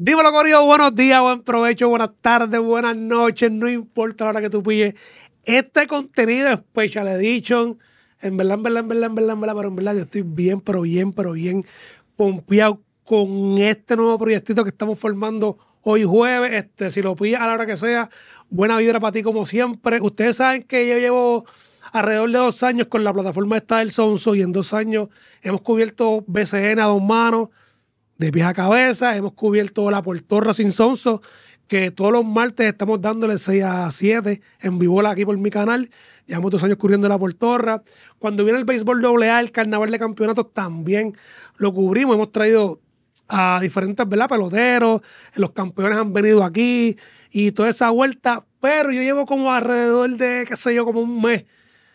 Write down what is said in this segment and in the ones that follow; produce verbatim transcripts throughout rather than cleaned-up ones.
Dímelo, Corillo, buenos días, buen provecho, buenas tardes, buenas noches, no importa la hora que tú pilles. Este contenido es Special Edition, en verdad, en verdad, en verdad, en verdad, en verdad, pero en verdad yo estoy bien, pero bien, pero bien pompeado con este nuevo proyectito que estamos formando hoy jueves. Este, si lo pillas a la hora que sea, buena vibra para ti como siempre. Ustedes saben que yo llevo alrededor de dos años con la plataforma esta del Sonso y en dos años hemos cubierto B C N a dos manos, de pies a cabeza. Hemos cubierto la Portorra sin Sonso, que todos los martes estamos dándole seis a siete en vivo aquí por mi canal. Llevamos dos años cubriendo la Portorra. Cuando viene el béisbol doble A, el carnaval de campeonatos, también lo cubrimos. Hemos traído a diferentes, ¿verdad?, peloteros. Los campeones han venido aquí y toda esa vuelta. Pero yo llevo como alrededor de, qué sé yo, como un mes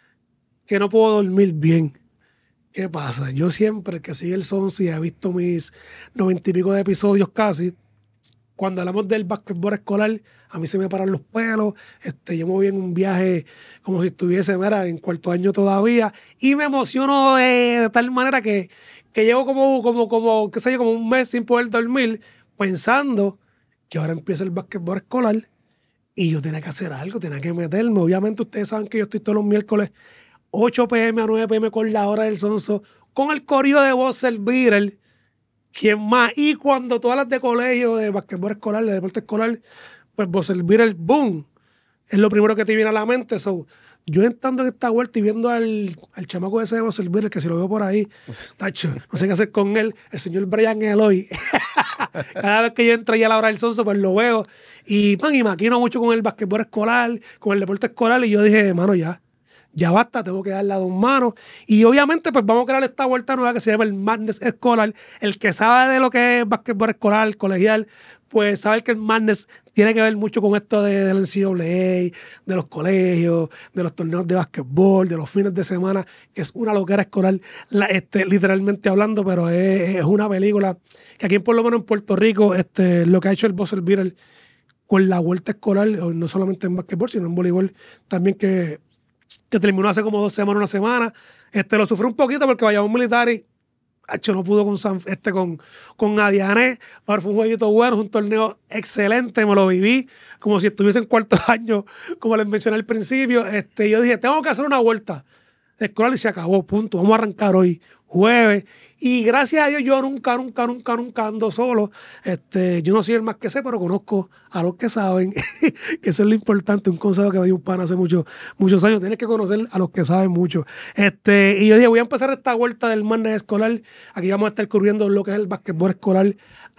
que no puedo dormir bien. ¿Qué pasa? Yo siempre que sigue el Sonso y he visto mis noventa y pico de episodios casi, cuando hablamos del básquetbol escolar, a mí se me paran los pelos. Este, yo me voy en un viaje como si estuviese, mira, en cuarto año todavía, y me emociono de, de tal manera que, que llevo como, como, como, qué sé yo, como un mes sin poder dormir, pensando que ahora empieza el básquetbol escolar y yo tenía que hacer algo, tenía que meterme. Obviamente ustedes saben que yo estoy todos los miércoles ocho p m a nueve p m con la hora del Sonso, con el corrido de Buzzer Beater, ¿quién más? Y cuando todas las de colegio, de basquetbol escolar, de deporte escolar, pues Buzzer Beater, boom, es lo primero que te viene a la mente. So, yo entrando en esta vuelta y viendo al, al chamaco ese de Buzzer Beater, que si lo veo por ahí, tacho, no sé qué hacer con él, el señor Brian Eloy. Cada vez que yo entro ahí a la hora del Sonso, pues lo veo. Y, man, y maquino mucho con el basquetbol escolar, con el deporte escolar, y yo dije, mano, ya. Ya basta, tengo que darle a dos manos. Y obviamente, pues vamos a crear esta vuelta nueva que se llama el Madness Escolar. El que sabe de lo que es basquetbol escolar, colegial, pues sabe que el Madness tiene que ver mucho con esto de, del N C A A, de los colegios, de los torneos de basquetbol, de los fines de semana, que es una loquera escolar, la, este, literalmente hablando, pero es, es una película que aquí, por lo menos en Puerto Rico, este, lo que ha hecho el Buzzer Beater con la vuelta escolar, no solamente en basquetbol, sino en voleibol, también que que terminó hace como dos semanas, una semana. Este, lo sufrí un poquito porque Bayamón Militar y hecho, no pudo con, San, este, con, con Adiané, pero fue un jueguito bueno, un torneo excelente, me lo viví como si estuviese en cuarto año, como les mencioné al principio. Este, yo dije, tengo que hacer una vuelta escolar y se acabó, punto. Vamos a arrancar hoy, jueves. Y gracias a Dios yo nunca, nunca, nunca, nunca ando solo. Este, yo no soy el más que sé, pero conozco a los que saben, que eso es lo importante. Un consejo que me dio un pan hace mucho, muchos años. Tienes que conocer a los que saben mucho. Este, y yo dije, voy a empezar esta vuelta del Madness escolar. Aquí vamos a estar cubriendo lo que es el basquetbol escolar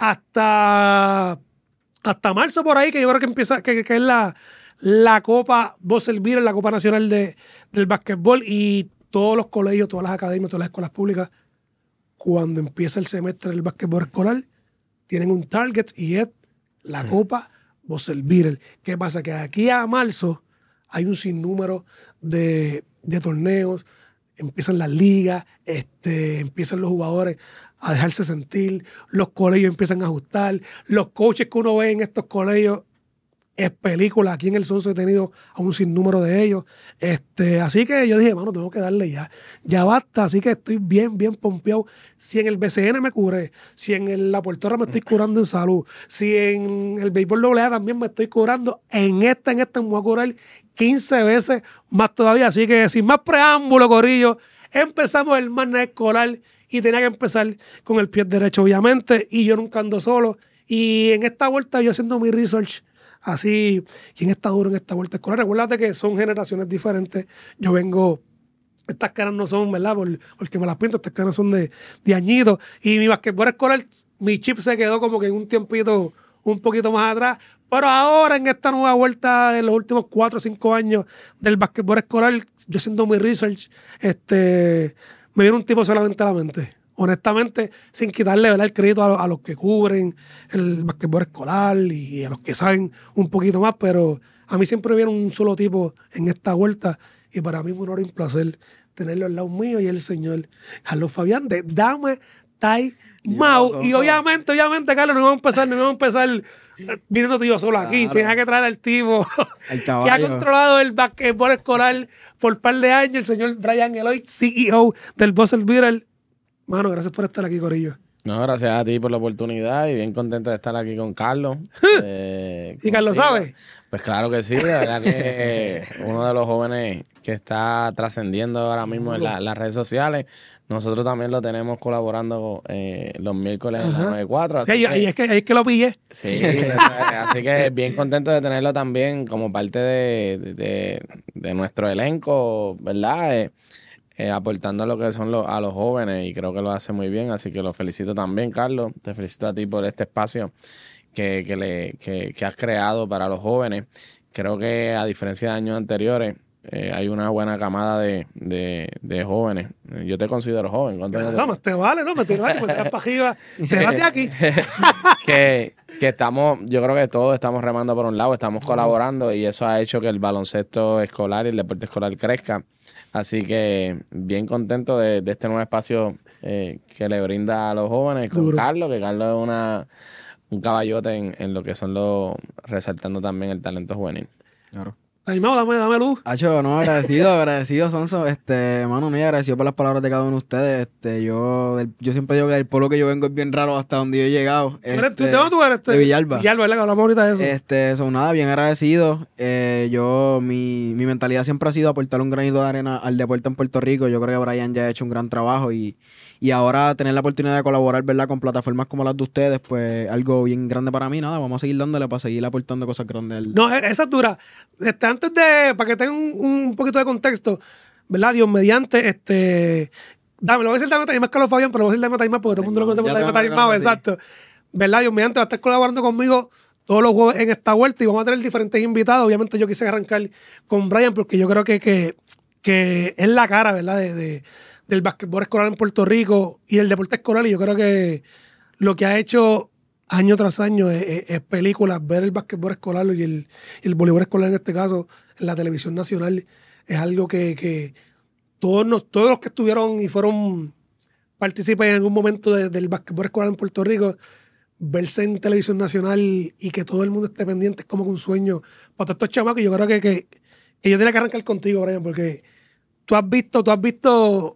hasta, hasta marzo por ahí, que yo creo que empieza, que, que es la, la Copa Buzzer Beater, la Copa Nacional de, del Basquetbol, y todos los colegios, todas las academias, todas las escuelas públicas, cuando empieza el semestre del basquetbol escolar, tienen un target y es la mm. Copa Buzzer Beater. ¿Qué pasa? Que de aquí a marzo hay un sinnúmero de, de torneos, empiezan las ligas, este, empiezan los jugadores a dejarse sentir, los colegios empiezan a ajustar, los coaches que uno ve en estos colegios es película. Aquí en el Sonso he tenido a un sinnúmero de ellos. Este, así que yo dije, mano, tengo que darle ya. Ya basta. Así que estoy bien, bien pompeado. Si en el B C N me curé, si en el, la Portorra me estoy curando en salud, si en el béisbol doble A también me estoy curando, en esta, en esta me voy a curar quince veces más todavía. Así que sin más preámbulo, corillo, empezamos el Madness escolar y tenía que empezar con el pie derecho, obviamente. Y yo nunca ando solo. Y en esta vuelta yo haciendo mi research, así, ¿quién está duro en esta vuelta escolar? Recuérdate que son generaciones diferentes. Yo vengo, estas caras no son, ¿verdad? Por, porque me las pinto, estas caras son de, de añitos. Y mi basquetbol escolar, mi chip se quedó como que en un tiempito un poquito más atrás. Pero ahora, en esta nueva vuelta de los últimos cuatro o cinco años del basquetbol escolar, yo haciendo mi research, este, me viene un tipo solamente a la mente. Honestamente, sin quitarle, ¿verdad?, el crédito a, a los que cubren el basquetbol escolar y a los que saben un poquito más, pero a mí siempre viene un solo tipo en esta vuelta y para mí es un honor y un placer tenerlo al lado mío y el señor Carlos Fabián de Dame Tai Mau. Y obviamente, obviamente, Carlos, no vamos a empezar, no vamos a empezar viniendo tú y yo solo aquí. Claro. Tienes que traer al tipo que ha controlado el basquetbol escolar por un par de años, el señor Brian Eloy, C E O del Buzzer Beater. Mano, gracias por estar aquí, corillo. No, gracias a ti por la oportunidad y bien contento de estar aquí con Carlos. Eh, ¿Y Carlos contigo. sabe? Pues claro que sí, de verdad que uno de los jóvenes que está trascendiendo ahora mismo en la- las redes sociales. Nosotros también lo tenemos colaborando eh, los miércoles en la Ajá. noventa y cuatro, Sí, así y, y que es que ahí es que lo pillé. sí, así que bien contento de tenerlo también como parte de, de- de nuestro elenco, ¿verdad? Eh, eh, aportando lo que son los, a los jóvenes y creo que lo hace muy bien, así que lo felicito también, Carlos. Te felicito a ti por este espacio que, que, le, que, que has creado para los jóvenes. Creo que a diferencia de años anteriores, eh, hay una buena camada de, de, de jóvenes. Eh, Yo te considero joven. ¿Cuántos años Claro, más te vale, ¿no? Me tiraste, me tiras para arriba. Tírate aquí. que, que estamos, yo creo que todos estamos remando por un lado, estamos colaborando y eso ha hecho que el baloncesto escolar y el deporte escolar crezca. Así que bien contento de, de este nuevo espacio eh, que le brinda a los jóvenes con Duro. Carlos, que Carlos es una, un caballote en, en lo que son los, resaltando también el talento juvenil. Claro. Animado, dame, dame luz. Hacho, no, agradecido, agradecido, Sonso. Este, mano, muy agradecido por las palabras de cada uno de ustedes. Este, yo, del- yo siempre digo que el pueblo que yo vengo es bien raro hasta donde yo he llegado. ¿Tú eres- tú- Este, ¿De dónde tú eres? de Villalba. Villalba, ¿verdad? Que hablamos ahorita de eso. Este, son nada, bien agradecido. Eh, yo, mi, mi mentalidad siempre ha sido aportar un granito de arena al deporte en Puerto Rico. Yo creo que Brian ya ha hecho un gran trabajo y, y ahora tener la oportunidad de colaborar, ¿verdad? Con plataformas como las de ustedes, pues algo bien grande para mí. Nada, vamos a seguir dándole para seguir aportando cosas grandes. al- No, e- esa es dura. Este, antes de, para que tengan un, un poquito de contexto, ¿verdad? Dios mediante, este. Dame, lo voy a decir Dame Taimás Carlos Fabián, pero lo voy a decir Dame Taimás porque todo el mundo lo conoce por Ya te Dame van a Taimás, conocer, sí. exacto. ¿Verdad? Dios mediante va a estar colaborando conmigo todos los jueves en esta vuelta y vamos a tener diferentes invitados. Obviamente yo quise arrancar con Brian porque yo creo que, que, que es la cara, ¿verdad? De, de- del básquetbol escolar en Puerto Rico y el deporte escolar. Y yo creo que lo que ha hecho año tras año es, es- es películas, ver el básquetbol escolar y el, y el voleibol escolar en este caso en la televisión nacional es algo que, que todos, nos- todos los que estuvieron y fueron partícipes en algún momento de- del básquetbol escolar en Puerto Rico, verse en televisión nacional y que todo el mundo esté pendiente es como que un sueño para todos estos chamacos. Y yo creo que, que, que yo tenía que arrancar contigo, Brian, porque tú has visto, tú has visto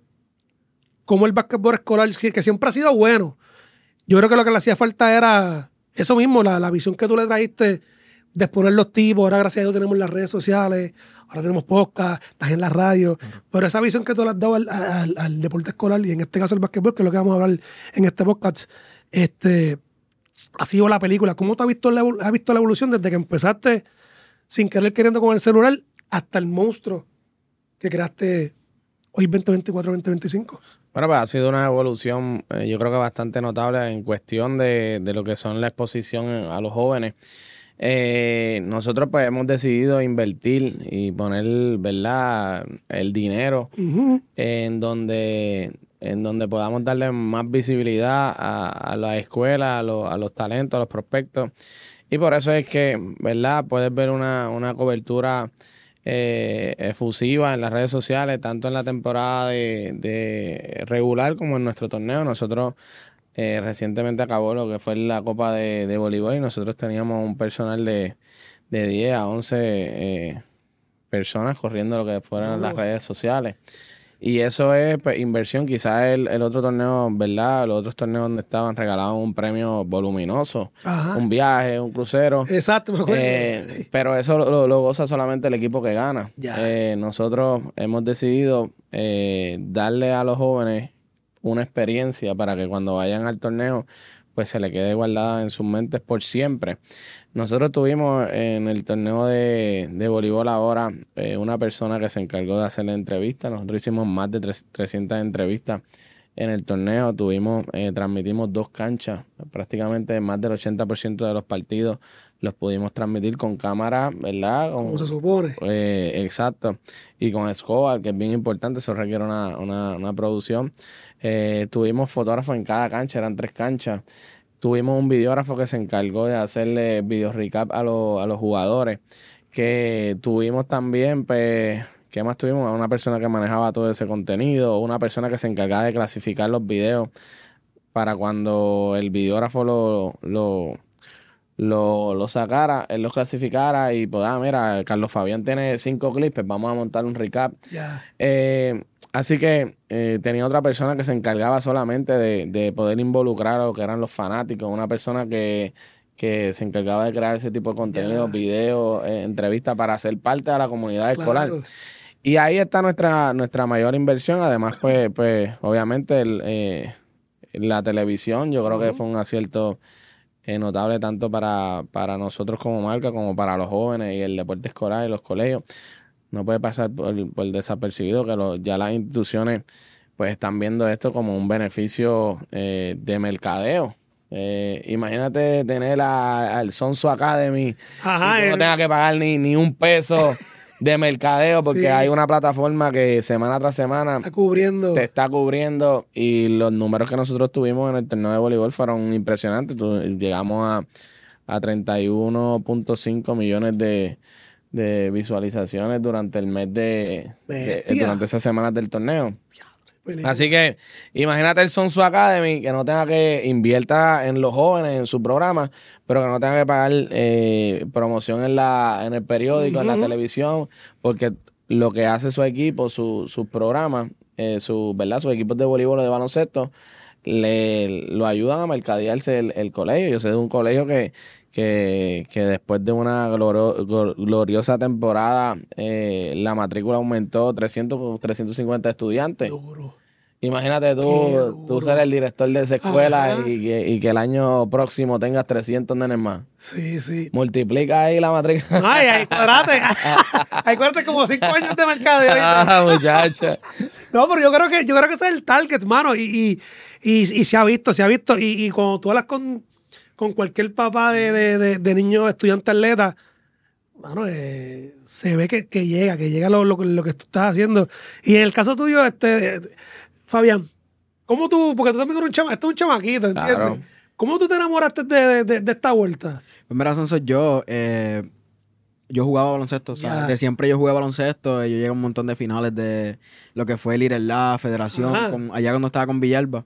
cómo el básquetbol escolar, que que siempre ha sido bueno. Yo creo que lo que le hacía falta era eso mismo, la, la visión que tú le trajiste de exponer los tipos. Ahora, gracias a Dios, tenemos las redes sociales, ahora tenemos podcast, estás en la radio. Pero esa visión que tú le has dado al, al- al deporte escolar, y en este caso el básquetbol, que es lo que vamos a hablar en este podcast, este, ha sido la película. ¿Cómo tú has visto la, evol- has visto la evolución desde que empezaste sin querer queriendo con el celular hasta el monstruo que creaste hoy veinte veinticuatro, veinte veinticinco? Bueno, pues ha sido una evolución, eh, yo creo que bastante notable en cuestión de, de lo que son la exposición a los jóvenes. Eh, nosotros pues hemos decidido invertir y poner, ¿verdad?, el dinero Ujú. en donde, en donde podamos darle más visibilidad a, a la escuela, a, los- a los talentos, a los prospectos. Y por eso es que, ¿verdad?, puedes ver una, una cobertura eh, efusiva en las redes sociales, tanto en la temporada de, de regular como en nuestro torneo. Nosotros eh, recientemente acabó lo que fue la Copa de, de Voleibol y nosotros teníamos un personal de, de diez a once eh, personas corriendo lo que fueran las redes sociales. Y eso es pues, inversión. Quizás el, el otro torneo, ¿verdad? Los otros torneos donde estaban regalaban un premio voluminoso, Ajá. un viaje, un crucero. Exacto, me acuerdo. Eh, pero eso lo, lo- lo goza solamente el equipo que gana. Ya. Eh, nosotros hemos decidido eh, darle a los jóvenes una experiencia para que cuando vayan al torneo pues se le quede guardada en sus mentes por siempre. Nosotros tuvimos en el torneo de, de voleibol ahora eh, una persona que se encargó de hacer la entrevista. Nosotros hicimos más de tres- trescientas entrevistas en el torneo. Tuvimos, eh, transmitimos dos canchas. Prácticamente más del ochenta por ciento de los partidos los pudimos transmitir con cámara, ¿verdad? Con, Como se supone. eh, exacto. Y con Escobar, que es bien importante, eso requiere una, una, una producción. Eh, tuvimos fotógrafos en cada cancha, eran tres canchas. Tuvimos un videógrafo que se encargó de hacerle video recap a, los- a los jugadores. Que tuvimos también, pues, ¿qué más tuvimos? Una persona que manejaba todo ese contenido, una persona que se encargaba de clasificar los videos para cuando el videógrafo lo, lo, lo, lo sacara, él los clasificara y pues, ah, mira, Carlos Fabián tiene cinco clips, pues vamos a montar un recap. Ya. Eh, así que eh, tenía otra persona que se encargaba solamente de, de poder involucrar a lo que eran los fanáticos, una persona que, que se encargaba de crear ese tipo de contenido, Ya. videos, eh, entrevistas para ser parte de la comunidad escolar. Claro. Y ahí está nuestra, nuestra mayor inversión. Además, pues, pues obviamente el, eh, la televisión, yo creo que Ujú. fue un acierto eh, notable tanto para, para nosotros como marca como para los jóvenes y el deporte escolar y los colegios. No puede pasar por, por desapercibido que lo- ya las instituciones pues están viendo esto como un beneficio eh, de mercadeo. Eh, imagínate tener a- al Sonso Academy Ajá, y que no el- tenga que pagar ni, ni un peso de mercadeo porque Sí. hay una plataforma que semana tras semana está cubriendo. te está cubriendo y los números que nosotros tuvimos en el torneo de voleibol fueron impresionantes. Tu- llegamos a, a treinta y uno punto cinco millones de, de visualizaciones durante el mes de, de- Bestia. durante esas semanas del torneo. Película. Así que imagínate el Sonso Academy que no tenga que invierta en los jóvenes, en su programa, pero que no tenga que pagar eh, promoción en la en el periódico, en la Ujú. televisión, porque lo que hace su equipo, su- sus programas, eh, su, ¿verdad? Sus equipos de voleibol o de baloncesto, le lo ayudan a mercadearse el, el colegio. Yo sé de un colegio que, que, que después de una gloro- glo- gloriosa temporada, eh, la matrícula aumentó trescientos, trescientos cincuenta estudiantes. Duro. Imagínate Qué tú, tú duro. ser el director de esa escuela Ajá. y que, y que el año próximo tengas trescientos nenes más. Sí, sí. Multiplica ahí la matrícula. Ay, ay, cuadrate. Hay cuadrate como cinco años de mercado. ¿Oíste? Ah, muchacha. No, pero yo creo que yo creo que ese es el target, mano. Y, y, y, y se ha visto, se ha visto. Y, y cuando tú hablas con, con cualquier papá de, de, de, de niño estudiante atleta, mano, eh, se ve que, que llega, que llega lo, lo, lo que tú estás haciendo. Y en el caso tuyo, este, Fabián, ¿cómo tú, porque tú también eres un chama, este es un chamaquito, ¿entiendes? Claro. ¿Cómo tú te enamoraste de, de, de esta vuelta? Pues mira, Sonso, yo, eh, yo jugaba baloncesto, o sea, Ya. de siempre yo jugué baloncesto, eh, yo llegué a un montón de finales de lo que fue el Ir en la Federación, Ajá. con- allá cuando estaba con Villalba.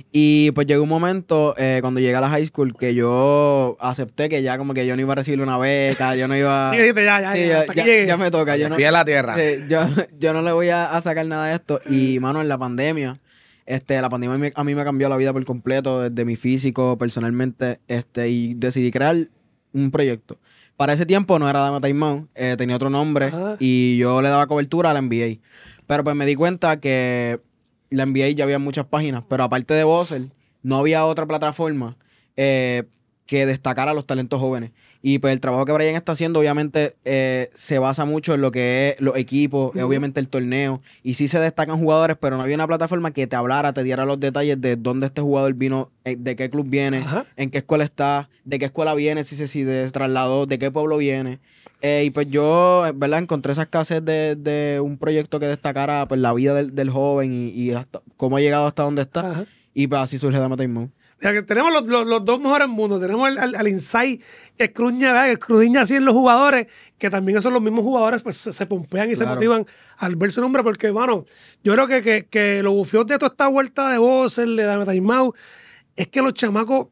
Y pues llegó un momento, eh, cuando llegué a la high school, que yo acepté que ya como que yo no iba a recibir una beca, yo no iba... Sí, dijiste, ya, ya, Sí, ya, ya, hasta aquí ya- llegué. ya me toca, yo no... Pie a la tierra. Sí, yo, yo no le voy a, a sacar nada de esto. Y, mano, en la pandemia, este, la pandemia me- a mí me cambió la vida por completo, desde mi físico, personalmente, este, y decidí crear un proyecto. Para ese tiempo no era Dame Timeout, eh, tenía otro nombre, Ajá. y yo le daba cobertura a la N B A. Pero pues me di cuenta que la N B A ya había muchas páginas, pero aparte de Buzzer, no había otra plataforma eh, que destacara a los talentos jóvenes. Y pues el trabajo que Brian está haciendo, obviamente, eh, se basa mucho en lo que es los equipos, eh, Ujú. obviamente el torneo. Y sí se destacan jugadores, pero no había una plataforma que te hablara, te diera los detalles de dónde este jugador vino, eh, de qué club viene, Ajá. en qué escuela está, de qué escuela viene, si se si de trasladó, de qué pueblo viene. Eh, y pues yo, eh, ¿verdad? Encontré esa escasez de, de un proyecto que destacara pues, la vida del, del joven y, y hasta, cómo ha llegado hasta donde está. Ajá. Y pues así surge Dame Timeout. O sea, que tenemos los, los, los dos mejores mundos. Tenemos al, al, al Insight que escruña, ¿verdad? Que escudriña así en los jugadores, que también esos los mismos jugadores pues se, se pompean y se Claro. motivan al ver su nombre, porque, mano, yo creo que, que, que lo bufios de toda esta vuelta de Buzzer, de Dame Timeout, es que los chamacos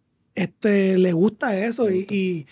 este, les gusta eso y, y,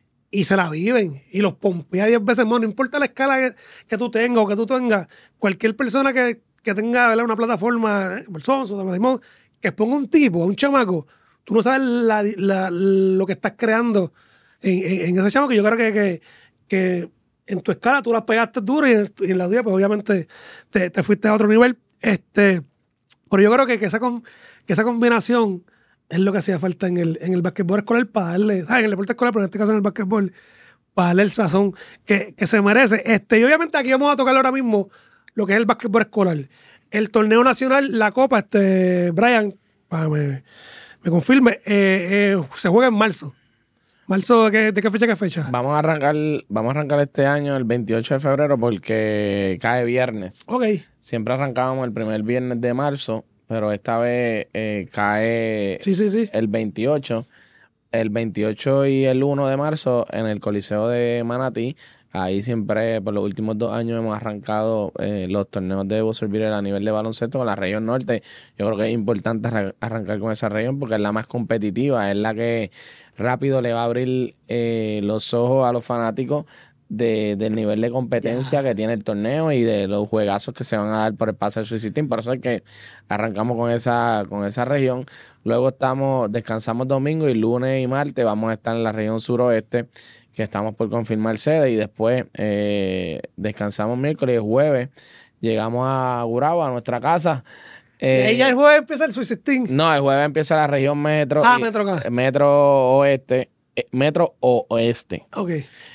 y se la viven y los pompea diez veces más. No importa la escala que, que tú tengas o que tú tengas, cualquier persona que, que tenga, ¿verdad? Una plataforma, eh, Sonso, Dame Timeout, que ponga un tipo, a un chamaco, tú no sabes la- la- lo que estás creando en, en- en ese chamaco. Yo creo que, que, que en tu escala tú las pegaste duro y en, y en la tuya, pues obviamente te, te fuiste a otro nivel. Este, pero yo creo que, que, esa, com- que esa combinación es lo que hacía falta en el, en el básquetbol escolar para darle, ¿sabes? En el deporte escolar, pero en este caso en el básquetbol, para darle el sazón que, que se merece. Este, y obviamente aquí vamos a tocar ahora mismo lo que es el básquetbol escolar. El torneo nacional, la Copa, este, Brian, para que me, me confirme, eh, eh, se juega en marzo. ¿Marzo de qué, de qué fecha a qué fecha? Vamos a arrancar, vamos a arrancar este año el veintiocho de febrero porque cae viernes. Ok. Siempre arrancábamos el primer viernes de marzo, pero esta vez eh, cae Sí, sí, sí. el veintiocho. El veintiocho y el uno de marzo en el Coliseo de Manatí. Ahí siempre, por los últimos dos años, hemos arrancado eh, los torneos de Buzzerbeater a nivel de baloncesto con la región norte. Yo creo que es importante arran- arrancar con esa región porque es la más competitiva, es la que rápido le va a abrir eh, los ojos a los fanáticos de, del nivel de competencia Ya. que tiene el torneo y de los juegazos que se van a dar por el pase del Sweet Team. Por eso es que arrancamos con esa, con esa región. Luego estamos, descansamos domingo y lunes y martes vamos a estar en la región suroeste, que estamos por confirmar sede, y después eh, descansamos miércoles y jueves. Llegamos a Gurabo, a nuestra casa. Y Eh, ahí ya el jueves empieza el Sweet sixteen. no, el jueves empieza la región metro. Ah, y- Metro acá. Metro oeste. eh, Metro o oeste. Ok.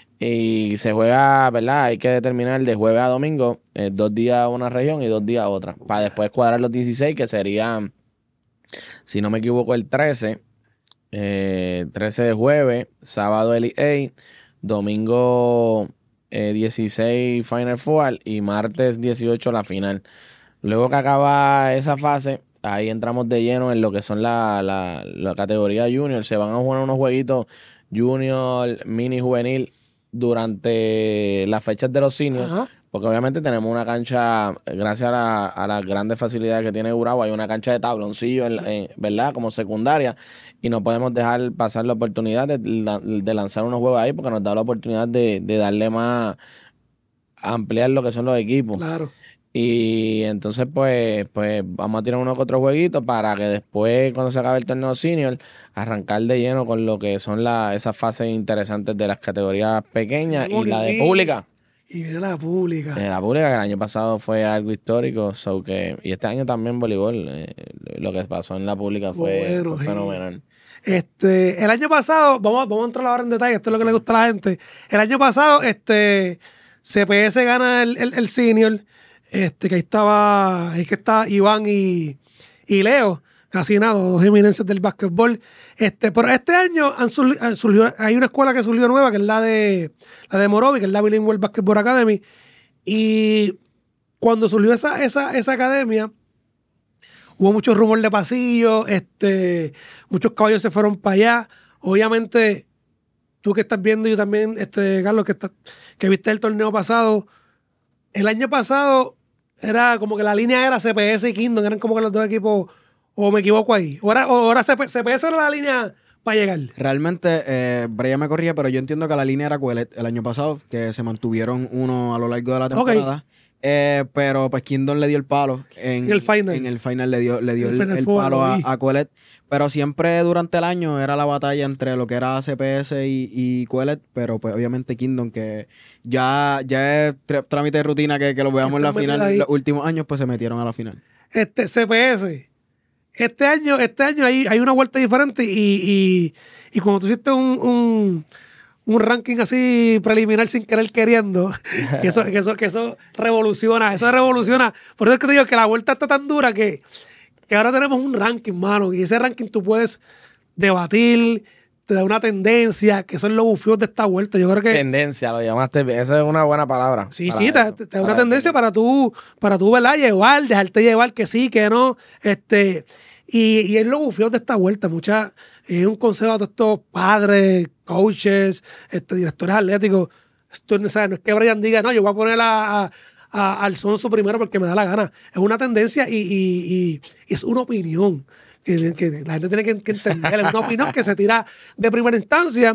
Y se juega, ¿verdad? Hay que determinar de jueves a domingo, eh, dos días una región y dos días otra. Para después cuadrar los dieciséis, que serían, si no me equivoco, el trece. Eh, trece de jueves, sábado Elite Eight, domingo eh, dieciséis Final Four y martes dieciocho la final. Luego que acaba esa fase, ahí entramos de lleno en lo que son la, la, la categoría junior. Se van a jugar unos jueguitos junior, mini juvenil durante las fechas de los seniors. Ajá. Porque obviamente tenemos una cancha, gracias a, la- a las grandes facilidades que tiene Gurabo, hay una cancha de tabloncillo, en la- en- ¿verdad? Como secundaria. Y no podemos dejar pasar la oportunidad de, la- de lanzar unos juegos ahí porque nos da la oportunidad de, de darle más, ampliar lo que son los equipos. Claro. Y entonces, pues, pues vamos a tirar uno que otro jueguito para que después, cuando se acabe el torneo senior, arrancar de lleno con lo que son la, esas fases interesantes de las categorías pequeñas Sí, y la de y- pública. Y viene la pública. Eh, la pública, que el año pasado fue algo histórico, so que, y este año también voleibol. eh, lo que pasó en la pública fue, Bueno, fue sí. fenomenal. Este, el año pasado, vamos, vamos a entrar ahora en detalle, esto es lo que le gusta a la gente. El año pasado, este, C P S gana el, el, el senior, este, que ahí estaba, ahí que está Iván y, y Leo, casi nada, dos eminencias del básquetbol. Este, pero este año han surgi- han surgió, hay una escuela que surgió nueva, que es la de la de Morovi, que es la Bilingual Basketball Academy. Y cuando surgió esa, esa, esa academia, hubo mucho rumor de pasillo, este, muchos caballos se fueron para allá. Obviamente, tú que estás viendo y yo también, este, Carlos, que, estás, que viste el torneo pasado, el año pasado era como que la línea era C P S y Kingdom, eran como que los dos equipos, o me equivoco ahí. O era, o ahora C P S, C P S era la línea para llegar. Realmente, eh, Brian me corría, pero yo entiendo que la línea era Quellet el año pasado, que se mantuvieron uno a lo largo de la temporada. Eh, pero pues Kingdom le dio el palo. En, En el final. En el final le dio, le dio El el, Final el Four, palo lo a, vi. a Quellet. Pero siempre durante el año era la batalla entre lo que era C P S y, y Quellet, pero pues obviamente Kingdom, que ya, ya es tr- trámite de rutina que, que lo veamos en la Están final. metidos ahí. Los últimos años pues se metieron a la final. Este, C P S. Este año, este año hay, hay una vuelta diferente y, y, y cuando tú hiciste un, un, un ranking así preliminar sin querer queriendo, que eso, que eso, que eso revoluciona, eso revoluciona. Por eso es que te digo que la vuelta está tan dura que, que ahora tenemos un ranking, mano, y ese ranking tú puedes debatir, te da una tendencia, que son los bufios de esta vuelta. Yo creo que Tendencia, lo llamaste. Esa es una buena palabra. sí, para sí, te, eso, te- te da para una tendencia definir. para tú, para tú, ¿verdad? Llevar, dejarte llevar, que sí, que no. Este, y, y es lo bufio de esta vuelta. Mucha, es un consejo a todos estos padres, coaches, este, directores atléticos. Esto, no, o sea, no es que Brian diga, no, yo voy a poner a, a- a- al Sonso primero porque me da la gana. Es una tendencia y, y- y- y es una opinión. Que, que la gente tiene que, que entender, es una opinión que se tira de primera instancia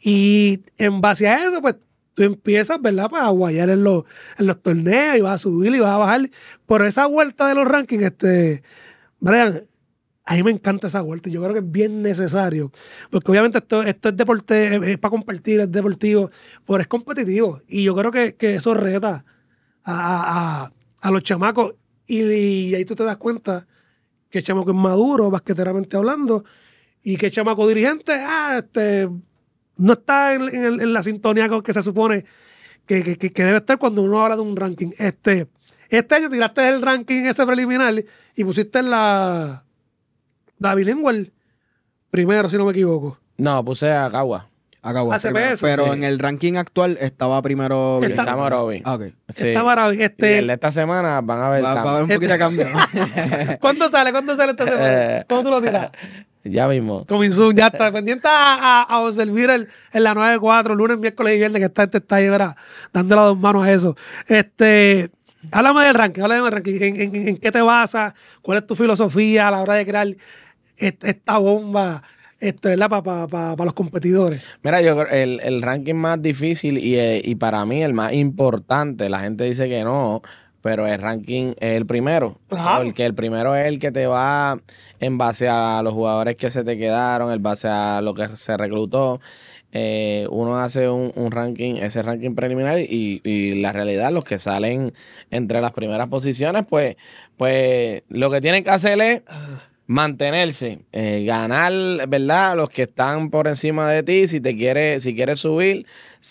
y en base a eso, pues tú empiezas, ¿verdad? Pues, a guayar en los, en los torneos y vas a subir y vas a bajar. Por esa vuelta de los rankings, este, Brian, a mí me encanta esa vuelta y yo creo que es bien necesario. Porque obviamente esto, esto es deporte, es, es para compartir, es deportivo, pero es competitivo. Y yo creo que, que eso reta a, a, a- a los chamacos. Y, y ahí tú te das cuenta que el chamaco es maduro, basqueteramente hablando, y que el chamaco dirigente, ah, este, no está en, en el- en la sintonía con que se supone que, que- que- que debe estar cuando uno habla de un ranking. Este, este año tiraste el ranking ese preliminar y pusiste en la, la Bilingual primero, si no me equivoco. No, puse a Cagua. Acabó. A C P S, Pero sí. en el ranking actual estaba primero. Está- Está Morovi. Ah, ok. Sí. Está maravilloso. Y Este, el de esta semana van a ver. Va, va a cambio. haber un poquito de cambio. ¿Cuándo sale? ¿Cuándo sale esta semana? Eh. ¿Cuándo tú lo tiras? Ya mismo. Coming soon, ya está. Pendiente a, a, a servir el, en la nueve cuatro, lunes, miércoles y viernes, que esta gente está ahí, ¿verdad? Dándole las dos manos a eso. Este, háblame del ranking, háblame del ranking. ¿En, en, en qué te basas? ¿Cuál es tu filosofía a la hora de crear esta, esta bomba, este, ¿verdad? Para pa, pa, pa los competidores. Mira, yo creo el, el ranking más difícil y, eh, y para mí el más importante, la gente dice que no, pero el ranking es el primero. Claro. Porque el primero es el que te va en base a los jugadores que se te quedaron, en base a lo que se reclutó. Eh, uno hace un, un ranking, ese ranking preliminar y, y la realidad, los que salen entre las primeras posiciones, pues, pues lo que tienen que hacer es mantenerse, eh, ganar, ¿verdad? Los que están por encima de ti, si te quieres, si quieres subir,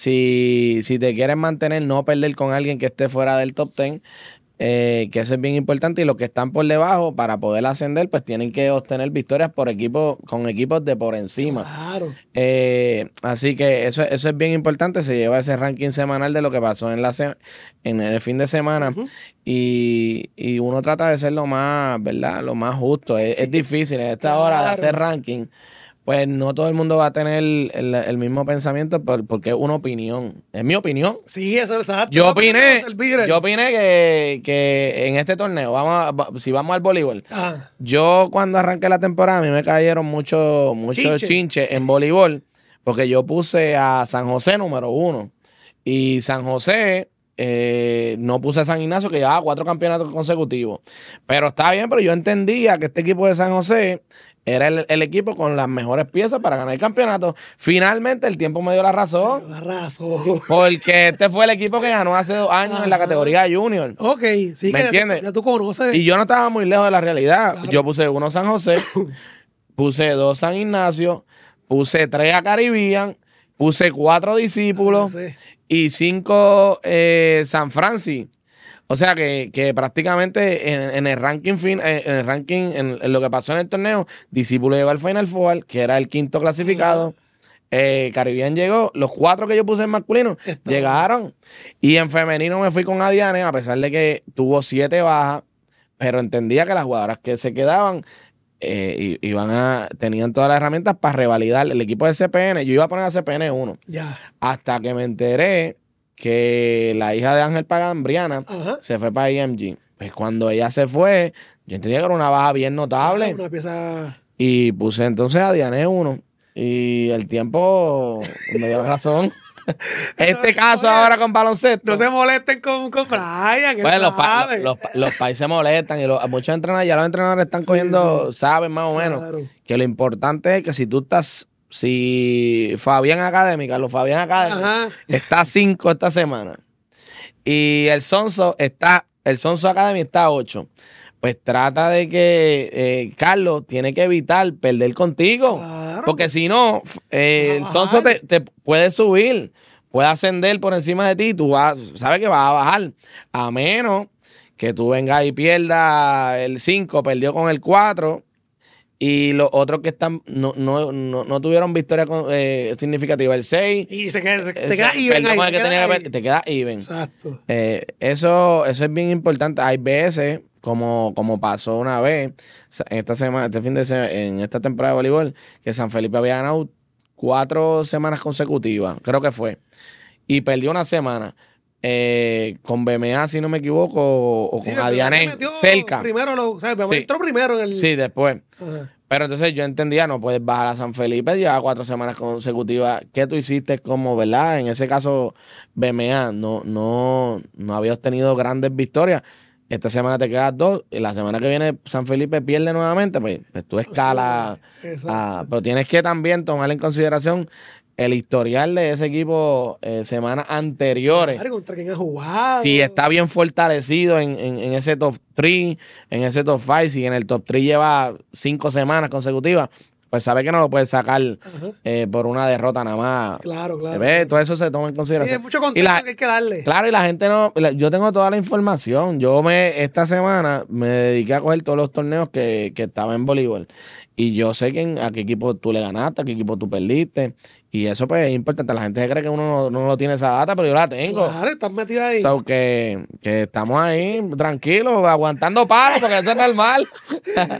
si, si te quieres mantener, no perder con alguien que esté fuera del top ten, eh, que eso es bien importante, y los que están por debajo, para poder ascender, pues tienen que obtener victorias por equipo, con equipos de por encima. Claro. Eh, así que eso, eso es bien importante, se lleva ese ranking semanal de lo que pasó en la se- en el fin de semana. Uh-huh. Y, y uno trata de ser lo más, ¿verdad? Lo más justo. Es, es difícil en esta hora de Claro. hacer ranking. Pues no todo el mundo va a tener el, el mismo pensamiento por- porque es una opinión. Es mi opinión. Sí, eso es exacto. Yo opiné, Servir el- yo opiné que, que en este torneo, vamos a- va- si vamos al voleibol, Ah, yo cuando arranqué la temporada a mí me cayeron muchos muchos Chinche. chinches en voleibol porque yo puse a San José número uno y San José eh, no puse a San Ignacio que llevaba cuatro campeonatos consecutivos. Pero está bien, pero yo entendía que este equipo de San José era el, el equipo con las mejores piezas para ganar el campeonato. Finalmente el tiempo me dio la razón la razón. porque este fue el equipo que ganó hace dos años en la Ajá. categoría junior. Ok, sí, ¿Me que ya entiendes? tú- ya tú conoces. Y yo no estaba muy lejos de la realidad. Claro. Yo puse uno San José, puse dos San Ignacio, puse tres a Caribbean, puse cuatro discípulos Ah, sí. y cinco eh, San Francis. O sea que, que prácticamente en, en el ranking fin, eh, en el ranking, en, en lo que pasó en el torneo, discípulo llegó al Final Four, que era el quinto clasificado. Eh, Caribbean llegó, los cuatro que yo puse en masculino Está llegaron. Y en femenino me fui con Adiane, a pesar de que tuvo siete bajas, pero entendía que las jugadoras que se quedaban eh, i- iban a, tenían todas las herramientas para revalidar el equipo de C P N. Yo iba a poner a C P N uno, Ya. hasta que me enteré que la hija de Ángel Pagán, Briana, Ajá. se fue para I M G. Pues cuando ella se fue, yo entendía que era una baja bien notable. Una pieza. Y puse entonces a Diane uno. Y el tiempo me dio razón. Este caso Oye, ahora con baloncesto. No se molesten con, con Brian. que Pues él los, pa- sabe. los, los, los países se molestan y los, muchos entrenadores, ya los entrenadores están cogiendo, saben más o menos, Claro. que lo importante es que si tú estás, si Fabián Academy, Carlos Fabián Academy, Ajá. está cinco esta semana y el Sonso está, el Sonso Academy está ocho, pues trata de que eh, Carlos tiene que evitar perder contigo. Claro. Porque si no, f- eh, el Va a Sonso bajar. te, te puede subir, puede ascender por encima de ti y tú vas, sabes que vas a bajar. A menos que tú vengas y pierdas el cinco, perdió con el cuatro y los otros que están no, no, no, no tuvieron victoria con- eh, significativa. El seis, Y se queda, te eh, queda se- even perdió ahí, con el te que queda tenía que ahí. per- te queda even. Exacto. Eh, eso, eso es bien importante. Hay veces, como, como pasó una vez, sa- en esta semana, este fin de semana, en esta temporada de voleibol, que San Felipe había ganado cuatro semanas consecutivas, creo que fue, y perdió una semana. Eh, con B M A, si no me equivoco, o, o Sí, con se Adiané, metió cerca. Primero, lo, o sea, Sí. entró primero en el. Sí, después. Ajá. Pero entonces yo entendía, no puedes bajar a San Felipe, lleva cuatro semanas consecutivas. ¿Qué tú hiciste como, verdad? En ese caso, B M A no, no, no había obtenido grandes victorias. Esta semana te quedas dos, y la semana que viene San Felipe pierde nuevamente, pues, pues tú escalas. Exacto. a- pero tienes que también tomar en consideración el historial de ese equipo eh, semanas anteriores. Claro, ¿contra quién ha jugado? Si está bien fortalecido en, en, en ese top tres, en ese top cinco, si en el top tres lleva cinco semanas consecutivas, pues sabe que no lo puede sacar Ajá. eh, por una derrota nada más. Claro, claro. ¿Ves? Todo eso se toma en Sí, hay consideración. mucho Y contexto la- que hay que darle. Claro, y la gente no. la- Yo tengo toda la información. Yo me esta semana me dediqué a coger todos los torneos que, que estaba en voleibol. Y yo sé quién, a qué equipo tú le ganaste, a qué equipo tú perdiste. Y eso pues es importante. La gente se cree que uno no, no lo tiene esa data, pero yo la tengo. Claro, estás metido ahí. So que, que estamos ahí tranquilos, aguantando palos, porque eso es normal.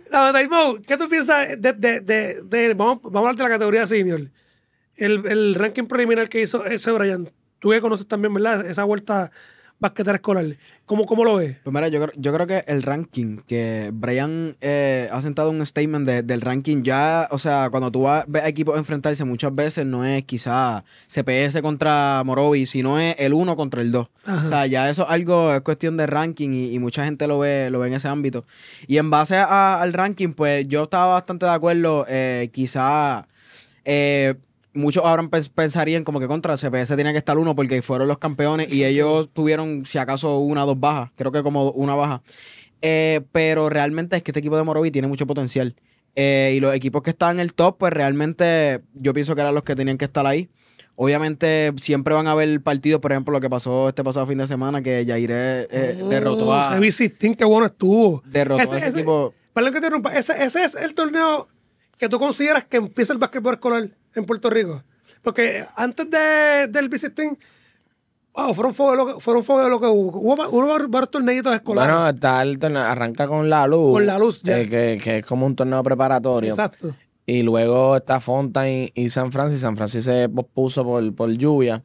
No, Daimo, ¿qué tú piensas de, de, de, de- vamos, vamos a hablar de la categoría senior? El, el ranking preliminar que hizo ese Brian. Tú que conoces también, ¿verdad? Esa vuelta basquetera escolar. ¿Cómo, cómo lo ves? Pues mira, yo, creo- yo creo que el ranking, que Brian eh, ha sentado un statement de- del ranking ya, o sea, cuando tú vas, ves a equipos enfrentarse muchas veces no es quizá C P S contra Morovi, sino es el uno contra el dos. Ajá. O sea, ya eso es algo, es cuestión de ranking y, y mucha gente lo ve, lo ve en ese ámbito. Y en base a- al ranking, pues yo estaba bastante de acuerdo, eh, quizá... eh, muchos ahora pens- pensarían como que contra C P S tenía que estar uno porque fueron los campeones y ellos tuvieron, si acaso, una o dos bajas. Creo que como una baja. Eh, pero realmente es que este equipo de Morovi tiene mucho potencial. Eh, y los equipos que están en el top, pues realmente yo pienso que eran los que tenían que estar ahí. Obviamente siempre van a haber partidos, por ejemplo, lo que pasó este pasado fin de semana, que Yairé eh, derrotó a... Ese B sixteen, qué bueno estuvo. Derrotó ese, a ese ese- equipo... Perdón que te interrumpa. Ese, ese es el torneo que tú consideras que empieza el básquetbol escolar en Puerto Rico. Porque antes de, del B sixteen, wow, fueron fuego de lo que, fueron fuego de lo que hubo. Hubo, va- hubo varios, varios torneitos escolares. Bueno, está el torneo, arranca con la luz. Con la luz, ya. eh, que, que es como un torneo preparatorio. Exacto. Y luego está Fontaine y San Francisco. San Francisco se pospuso por, por lluvia.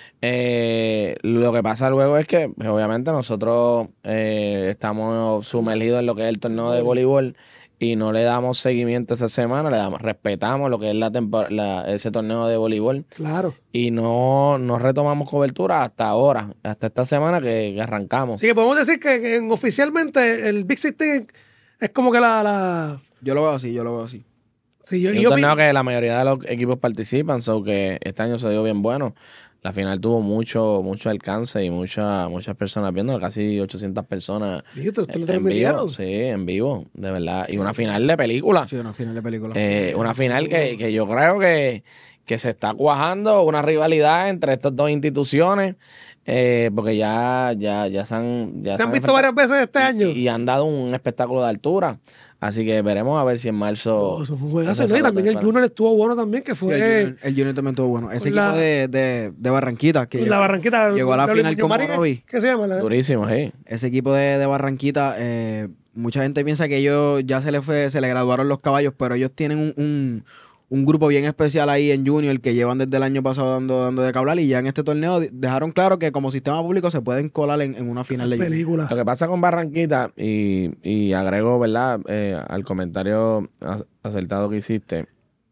Eh, lo que pasa luego es que, pues, obviamente, nosotros eh, estamos sumergidos en lo que es el torneo de voleibol y no le damos seguimiento esa semana, le damos, respetamos lo que es la tempor- la- ese torneo de voleibol Claro. y no, no retomamos cobertura hasta ahora, hasta esta semana que, que arrancamos. Así que podemos decir que, que en- oficialmente el Big sixteen es como que la... la Yo lo veo así, yo lo veo así. sí, yo, Es un yo torneo vi- que la mayoría de los equipos participan, so que este año se dio bien bueno. La final tuvo mucho mucho alcance y mucha, muchas personas viendo, casi ochocientas personas Dijiste, ¿ustedes lo en transmitieron? vivo. Sí, en vivo, de verdad. Y una final de película. Sí, una final de película. Eh, una final que, que yo creo que, que se está cuajando una rivalidad entre estas dos instituciones, eh, porque ya, ya, ya se han... Ya Se han visto enfrentado varias veces este año. Y, y han dado un espectáculo de altura. Así que veremos a ver si en marzo... Oh, eso fue un juegazo, esa ¿no? Y se también el para- Junior estuvo bueno también, que Sí, fue el, junior, el Junior también estuvo bueno. Ese Con la- equipo de, de, de Barranquita, que la llegó, Barranquita. llegó a la de final Muñoz con Marín, Morovi. ¿qué se llama? La- Durísimo, sí. Ese equipo de, de Barranquita, eh, mucha gente piensa que ellos ya se le fue, se le graduaron los caballos, pero ellos tienen un, un, un grupo bien especial ahí en Junior que llevan desde el año pasado dando, dando de que hablar y ya en este torneo di- dejaron claro que como sistema público se pueden colar en, en una final de Junior. película. Lo que pasa con Barranquita, y, y agrego, ¿verdad? Eh, al comentario ac- acertado que hiciste.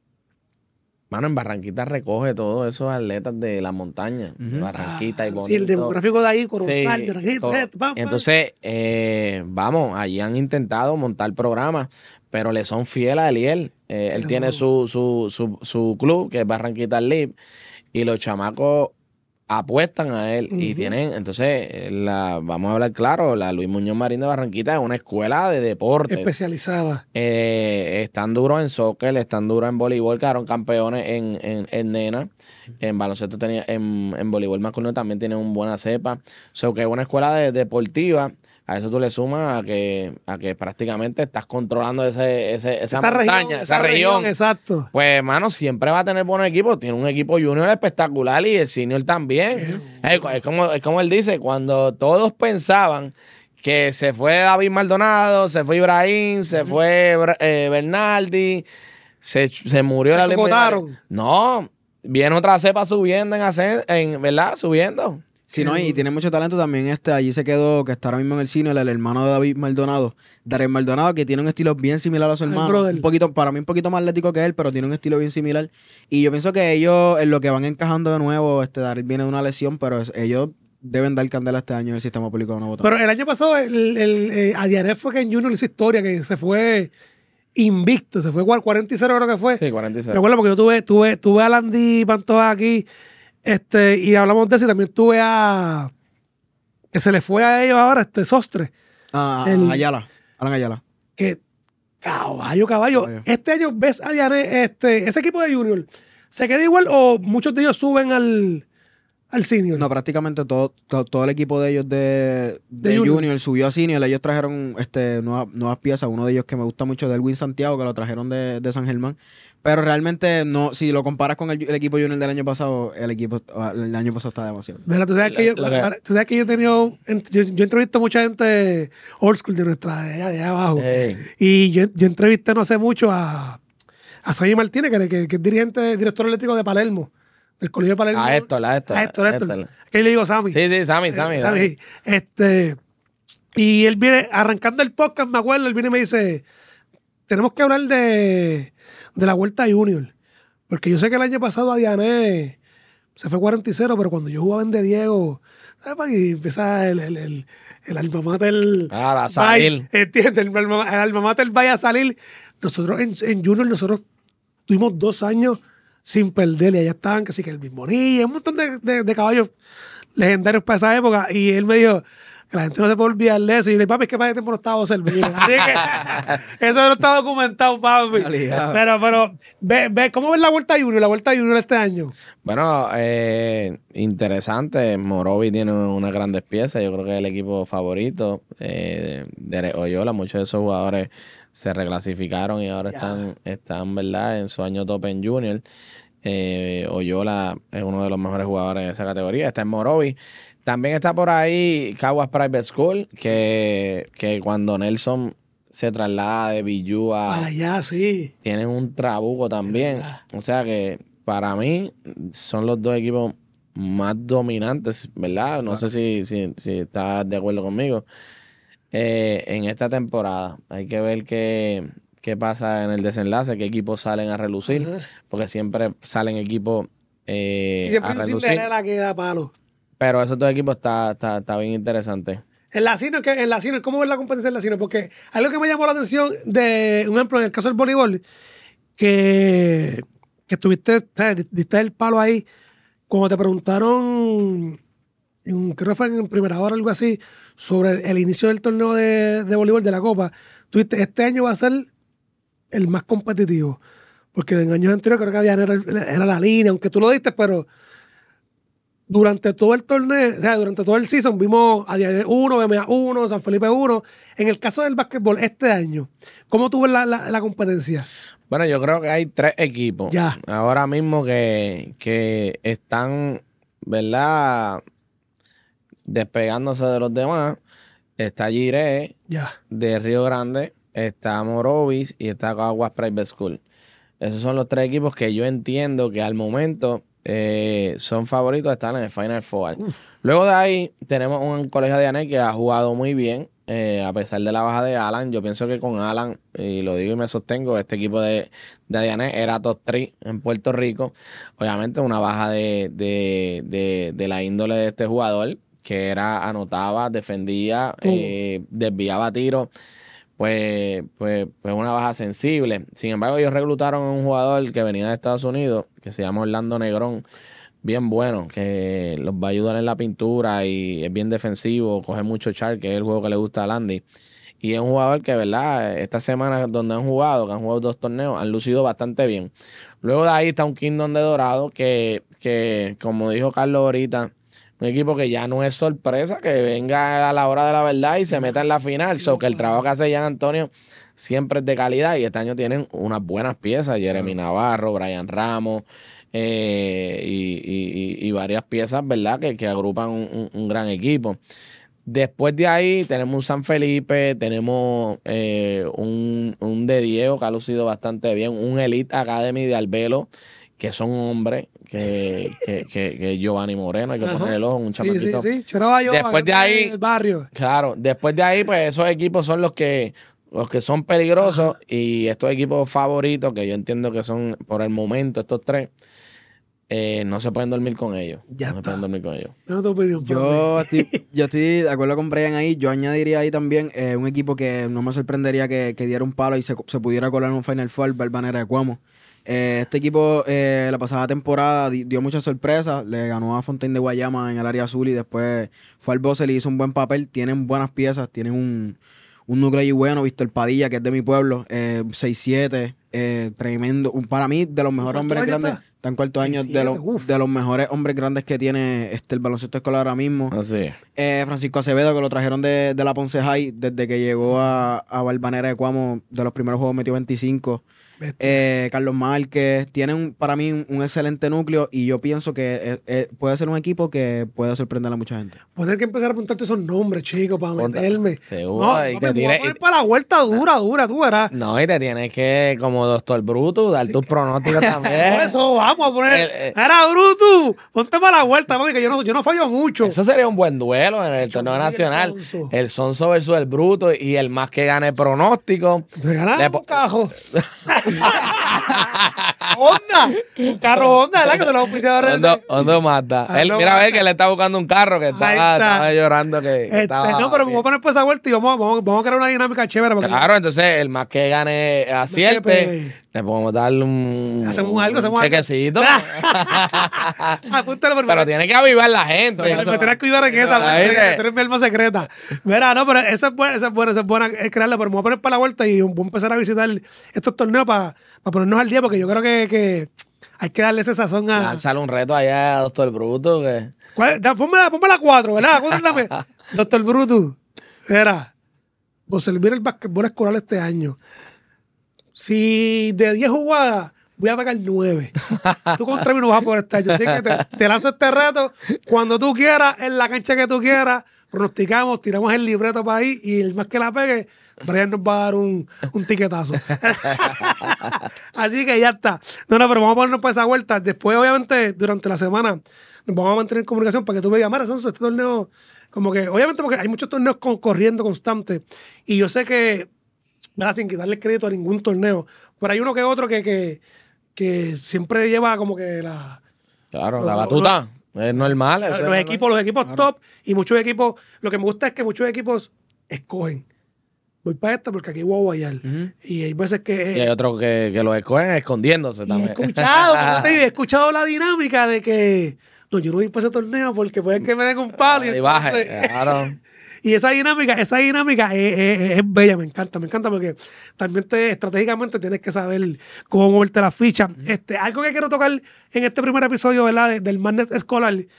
Mano, en Barranquita recoge todos esos atletas de la montaña. de Barranquita y Bonito. Sí, el demográfico de ahí, Corozal, Sí, de Barranquita, todo. eh, pam, pam. Entonces, eh, vamos, allí han intentado montar programas, pero le son fieles a Eliel. Eh, él Pero- tiene su, su, su, su club, que es Barranquita Live, y los chamacos apuestan a él y Ujú. tienen, entonces, la, vamos a hablar claro, la Luis Muñoz Marín de Barranquita es una escuela de deporte. especializada. Eh, están duros en soccer, están duros en voleibol, quedaron campeones en, en, en nena. En baloncesto tenía, en, en voleibol masculino también tienen una buena cepa. So que es una escuela de- deportiva. A eso tú le sumas a que, a que prácticamente estás controlando ese, ese, esa, montaña, esa, región. Exacto. Pues, hermano, siempre va a tener buenos equipos. Tiene un equipo junior espectacular y el senior también. Es, es como, es como él dice, cuando todos pensaban que se fue David Maldonado, se fue Ibrahim, se fue Bra- eh, Bernaldi, se, se murió Se la Luis Muñoz cocotaron. Marín. No, viene otra cepa subiendo en, ascen- en ¿verdad? Subiendo. Sí, no, y tiene mucho talento también este, allí se quedó, que está ahora mismo en el cine, el, el hermano de David Maldonado, Darren Maldonado, que tiene un estilo bien similar a su Ay, hermano, brother. un poquito, para mí un poquito más atlético que él, pero tiene un estilo bien similar, y yo pienso que ellos, en lo que van encajando de nuevo, este Darren viene de una lesión, pero es- ellos deben dar candela este año en el sistema público de nuevo. Pero el año pasado, el, el, eh, Adiané fue que en Junior hizo historia, que se fue invicto, se fue igual cuarenta y cero creo que fue. Sí, cuarenta y seis. Recuerdo porque yo tuve, tuve, tuve a Landy Pantoja aquí, este, y hablamos de eso, y también tuve a que se le fue a ellos ahora, este Sostre, Ah, el- Ayala, Alan Ayala. que caballo, caballo. Caballo. Este año ves a Diane, este, ese equipo de Junior, ¿se queda igual o muchos de ellos suben al, al senior. No, prácticamente todo, todo, todo el equipo de ellos de, de, De junior. junior. subió a senior. Ellos trajeron este, nuevas, nuevas piezas. Uno de ellos que me gusta mucho, Delwin Santiago, que lo trajeron de, de San Germán. Pero realmente, no, si lo comparas con el, el equipo junior del año pasado, el equipo el año pasado está demasiado. Mira, tú sabes que yo, Lo que- ahora, tú sabes que yo he tenido, yo, yo entrevisto mucha gente old school de nuestra, de allá, de allá abajo. Ey. Y yo, yo entrevisté no hace mucho a, a Sammy Martínez, que, que, que es dirigente, director eléctrico de Palermo, del Colegio de Palermo. A Héctor, a Héctor, A Héctor, Héctor. Héctor. Que yo le digo Sammy. Sí, sí, Sammy, Eh, Sammy. Sammy. Sammy. Este, y él viene, arrancando el podcast, me acuerdo, él viene y me dice, tenemos que hablar de, de la Vuelta Junior. Porque yo sé que el año pasado a Diané se fue cuarenta y cero, pero cuando yo jugaba en De Diego, ¿sabes? Y empieza el, el, el, el alma mater. Ah, la Bye, salir. ¿entiendes? El, alma- el alma mater vaya a salir. Nosotros en, en Junior, nosotros tuvimos dos años sin perder. Y allá estaban casi que el mismo Bonilla, un montón de, de, de caballos legendarios para esa época. Y él me dijo que la gente no se puede olvidar de eso. Y yo le dije, papi, es que para ese tiempo no estaba José Elvira. Así que eso no está documentado, papi. Obligado. Pero, pero, ve, ve, ¿cómo ves la Vuelta Junior? La Vuelta Junior este año. Bueno, eh, interesante. Morovi tiene unas grandes piezas. Yo creo que es el equipo favorito. Eh, de Oyola, muchos de esos jugadores se reclasificaron y ahora Ya. están, están, ¿verdad?, en su año top en Junior. Eh, Oyola es uno de los mejores jugadores de esa categoría. Está en Morovi. También está por ahí Caguas Private School, que, que cuando Nelson se traslada de Villú a... Allá, sí. tienen un trabuco también. verdad. O sea que para mí son los dos equipos más dominantes, ¿verdad? No sé si, si, si estás de acuerdo conmigo. Eh, en esta temporada hay que ver qué, qué pasa en el desenlace, qué equipos salen a relucir, Ajá. porque siempre salen equipos eh, Y siempre a un relucir. Cinderella que da palo. Pero esos dos equipos está, está, está bien interesante. En la Senior, que en la Senior, ¿cómo ves la competencia en la Senior? Porque algo que me llamó la atención de, un ejemplo, en el caso del voleibol, que, que tuviste, ¿sabes? Diste el palo ahí, cuando te preguntaron, en- creo que fue en primera hora o algo así, sobre el, el inicio del torneo de, de voleibol de la Copa, tú dijiste, este año va a ser el más competitivo. Porque en años anteriores creo que había, era, era la línea, aunque tú lo diste, pero durante todo el torneo, o sea, durante todo el season, vimos a Diané uno, B M A uno, San Felipe uno. En el caso del básquetbol, este año, ¿cómo tú ves la, la, la competencia? Bueno, yo creo que hay tres equipos Ya. ahora mismo que, que están, ¿verdad?, despegándose de los demás. Está Giré Ya. de Río Grande, está Morovis y está Caguas Private School. Esos son los tres equipos que yo entiendo que al momento eh, son favoritos de estar en el Final Four. Luego de ahí tenemos un colegio de Diané que ha jugado muy bien, eh, a pesar de la baja de Alan. Yo pienso que con Alan, y lo digo y me sostengo, este equipo de, de Diané era top tres en Puerto Rico. Obviamente una baja de, de, de, de la índole de este jugador, que era, anotaba, defendía, eh, desviaba tiros. Pues, pues, pues una baja sensible. Sin embargo, ellos reclutaron a un jugador que venía de Estados Unidos, que se llama Orlando Negrón, bien bueno, que los va a ayudar en la pintura y es bien defensivo, coge mucho char, que es el juego que le gusta a Landy. Y es un jugador que, ¿verdad?, esta semana donde han jugado, que han jugado dos torneos, han lucido bastante bien. Luego de ahí está un Kingdom de Dorado, que, que como dijo Carlos ahorita, un equipo que ya no es sorpresa que venga a la hora de la verdad y se meta en la final. So que el trabajo que hace Jean Antonio siempre es de calidad y este año tienen unas buenas piezas. Jeremy Navarro, Brian Ramos eh, y, y- y- y varias piezas, ¿verdad?, que, que agrupan un, un- un gran equipo. Después de ahí tenemos un San Felipe, tenemos eh, un, un de Diego que ha lucido bastante bien, un Elite Academy de Albelo, que son hombres, que, que, que, que Giovanni Moreno, hay que Ajá. poner el ojo, un Sí, sí, chamaquito. sí. Choraba yo, Después de ahí- el barrio. Claro, después de ahí, pues esos equipos son los que, los que son peligrosos Ajá. y estos equipos favoritos, que yo entiendo que son por el momento estos tres, eh, no se pueden dormir con ellos. Ya no se está. pueden dormir con ellos. Dame tu opinión, papi. Yo estoy, yo estoy de acuerdo con Brian ahí. Yo añadiría ahí también eh, un equipo que no me sorprendería que, que diera un palo y se, se pudiera colar en un Final Four, Valvanera de Cuamo. Eh, este equipo eh, la pasada temporada di- dio muchas sorpresas. Le ganó a Fontaine de Guayama en el área azul y después fue al Bosel y hizo un buen papel. Tienen buenas piezas, tienen un, un núcleo ahí bueno. Víctor Padilla, que es de mi pueblo, eh, seis siete. eh, tremendo. Un- Para mí, de los mejores ¿Cuántos hombres años grandes, está? está en cuarto Seis, año, siete, de, los, uf. de los mejores hombres grandes que tiene este, el baloncesto escolar ahora mismo. Así. Eh, Francisco Acevedo, que lo trajeron de, de la Ponce High, desde que llegó a, a Balvanera de Cuamo, de los primeros juegos metió veinticinco. Bestia. Eh, Carlos Márquez, tienen para mí un, un excelente núcleo y yo pienso que eh, eh, puede ser un equipo que puede sorprender a mucha gente. Voy a tener que empezar a apuntarte esos nombres, chicos, para Ponte- meterme. Seguro, No, y papi, te me voy tienes- a poner para la vuelta dura, dura, tú verás. No, y te tienes que, como Doctor Bruto, dar tus pronósticos también. Por eso vamos a poner. El- el- Era Bruto, ponte para la vuelta, papi, que yo no, yo no fallo mucho. Eso sería un buen duelo en el torneo Miguel nacional. Sonso. El Sonso versus el Bruto y el más que gane pronóstico. Me ganaba Le un po- cajo. Honda, un carro Honda, ¿verdad? Que te lo auspiciadores Hondo, de- Hondo mata. Ah, Él, no, mira a ver mata. que le está buscando un carro que estaba, Ahí está. estaba llorando que Este, estaba no, pero me voy bien. a poner por esa vuelta y vamos, vamos, vamos a crear una dinámica chévere. Porque Claro, entonces el más que gane acierte, pegue. le podemos darle un, Hacemos algo, hacemos un algo. chequecito. Apúntalo por Pero tiene que avivar la gente. Me, me tienes que ayudar en esa, Ahí porque de- tú eres mi alma secreta. Mira, no, pero esa es buena, esa es buena, esa es buena es crearla, pero me voy a poner para la vuelta y voy a empezar a visitar estos torneos para ponernos al día, porque yo creo que, que hay que darle ese sazón a... Lanzarle un reto allá a Doctor Bruto. Que... ¿Cuál? Da, ponme, la, ponme la cuatro, ¿verdad? Acuérdame. Doctor Bruto, era, vos servir el basquetbol escolar este año. Si de diez jugadas, voy a pegar nueve. Tú contra mí no vas a poder estar. Yo sé que te, te lanzo este reto cuando tú quieras, en la cancha que tú quieras. Pronosticamos, tiramos el libreto para ahí y el más que la pegue, Brian nos va a dar un, un tiquetazo. Así que ya está. No, no, pero vamos a ponernos para esa vuelta. Después, obviamente, durante la semana nos vamos a mantener en comunicación para que tú me digas, Mara, Sonso, este torneo, como que, obviamente, porque hay muchos torneos con, corriendo constantes. Y yo sé que, ¿verdad? Sin quitarle crédito a ningún torneo, pero hay uno que otro que, que, que siempre lleva como que la... Claro, Los- la batuta. Es normal. eso los es normal. equipos, los equipos top y muchos equipos, lo que me gusta es que muchos equipos escogen. Voy para esto porque aquí voy a guayar. Ujú. Y hay veces que... Y hay otros que, que lo escogen escondiéndose y he también. escuchado, como te digo, he escuchado la dinámica de que no, yo no voy para ese torneo porque pueden que me den un palo. Y, Y baje, entonces- claro. y esa dinámica, esa dinámica es, es- es bella, me encanta, me encanta porque también te, estratégicamente tienes que saber cómo moverte las fichas. Este, algo que quiero tocar en este primer episodio, ¿verdad? de- del Madness escolar, y,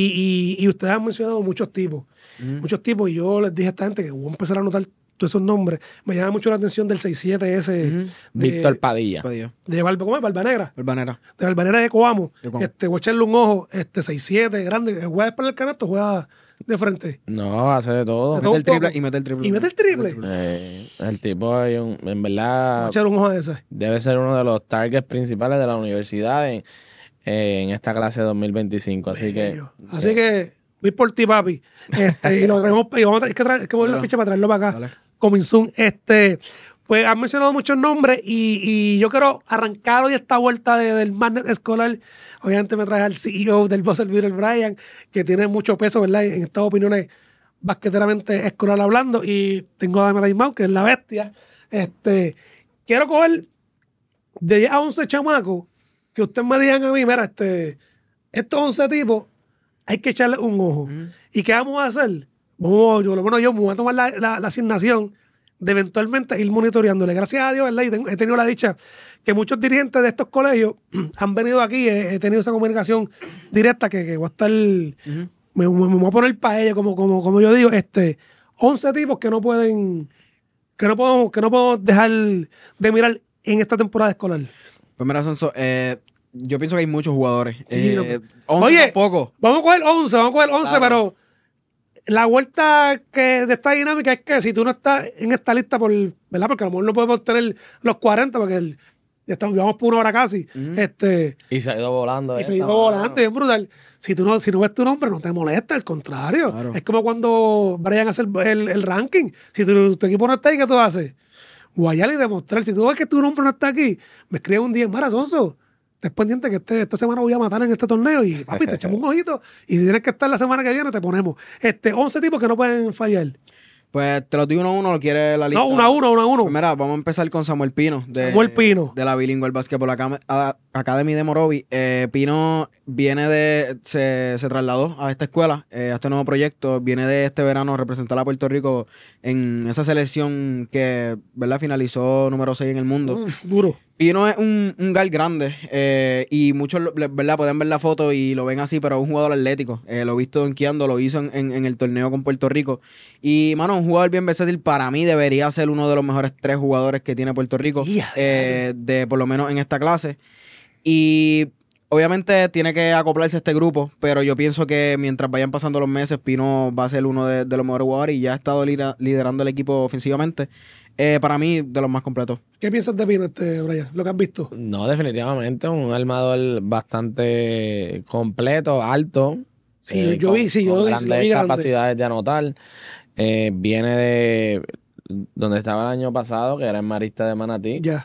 y, y ustedes han mencionado muchos tipos, muchos tipos, y yo les dije a esta gente que voy a empezar a anotar todos esos nombres. Me llama mucho la atención del seis siete ese de, Víctor Padilla. Padilla. de Barba, ¿cómo es? Barba Negra. Balvanera. De Barbanera de Coamo. De Coamo. Este, voy a echarle un ojo, este seis siete, grande. ¿Juega para el canasto? ¿Juega de frente? No, hace de todo. De Mete el un poco. triple y mete el triple. ¿Y mete el triple? Eh, el tipo, hay un- en Voy a verdad, echar un ojo a ese. debe ser uno de los targets principales de la universidad en, en esta clase dos mil veinticinco. Así que, Bello. Así que voy por ti, papi. Este, y lo traemos, y vamos a traer, es que, traer, es que voy a la ficha para traerlo para acá. Dale. Coming soon. Este, pues han mencionado muchos nombres y, y yo quiero arrancar hoy esta vuelta de- del Madness escolar. Obviamente me trae al C E O del Buzzer Beater, Brian, que tiene mucho peso, ¿verdad? En estas opiniones basqueteramente escolar hablando. Y tengo a Dame Time que es la bestia. Este, quiero coger de diez a once chamacos que ustedes me digan a mí, mira, este, estos once tipos hay que echarle un ojo. ¿Y qué vamos a hacer? Vamos, yo, por lo menos yo me voy a tomar la, la- la asignación de eventualmente ir monitoreándole. Gracias a Dios, ¿verdad? Y tengo- he tenido la dicha que muchos dirigentes de estos colegios han venido aquí, he, he tenido esa comunicación directa que, que voy a estar, me, me- me voy a poner para ellos, como, como, como yo digo, este, once tipos que no pueden, que no podemos, que no podemos dejar de mirar en esta temporada escolar. Pues mira, Sonso, eh, yo pienso que hay muchos jugadores. Sí, Eh, no- once Oye, tampoco. Vamos a coger once, vamos a coger once, Claro. pero la vuelta que de esta dinámica es que si tú no estás en esta lista por, ¿verdad? Porque a lo mejor no podemos tener los cuarenta, porque el- ya estamos, vamos por una hora casi. Este, y se ha ido volando. y esta, se ido mano. volante, bien brutal. Si tú no, si no ves tu nombre, no te molesta, al contrario. Claro. Es como cuando Brian hace el, el- el ranking. Si tu, tu equipo no está ahí, ¿qué tú haces? Guayar y demostrar. Si tú ves que tu nombre no está aquí, me escribes un día en Mara Sonso. Estés pendiente que este, esta semana voy a matar en este torneo y papi, te echamos un ojito. Y si tienes que estar la semana que viene, te ponemos. Este, once tipos que no pueden fallar. Pues te lo digo uno a uno, lo quiere la lista. No, uno a uno, uno a uno. Pues mira, vamos a empezar con Samuel Pino. De, Samuel Pino. De la Bilingual Basketball Acam- a- Academy de Morovi. Eh, Pino viene de, se, se trasladó a esta escuela, eh, a este nuevo proyecto. Viene de este verano a representar a Puerto Rico en esa selección que, ¿verdad?, finalizó número seis en el mundo. Uf, duro. Pino es un, un gal grande eh, y muchos, lo- ¿verdad?, pueden ver la foto y lo ven así, pero es un jugador atlético. Eh, lo he visto donkeando, lo hizo en, en- en el torneo con Puerto Rico. Y, mano, un jugador bien versátil. Para mí debería ser uno de los mejores tres jugadores que tiene Puerto Rico, Ya, eh, de por lo menos en esta clase. Y obviamente tiene que acoplarse a este grupo, pero yo pienso que mientras vayan pasando los meses, Pino va a ser uno de, de los mejores jugadores y ya ha estado lidera- liderando el equipo ofensivamente. Eh, para mí, de los más completos. ¿Qué piensas de Pino, este, Brian? Lo que has visto. No, definitivamente un armador bastante completo, alto. Sí, eh, yo con- vi, sí, yo con vi, grandes lo vi grande. capacidades de anotar. Eh, viene de donde estaba el año pasado, que era en Marista de Manatí. Ya.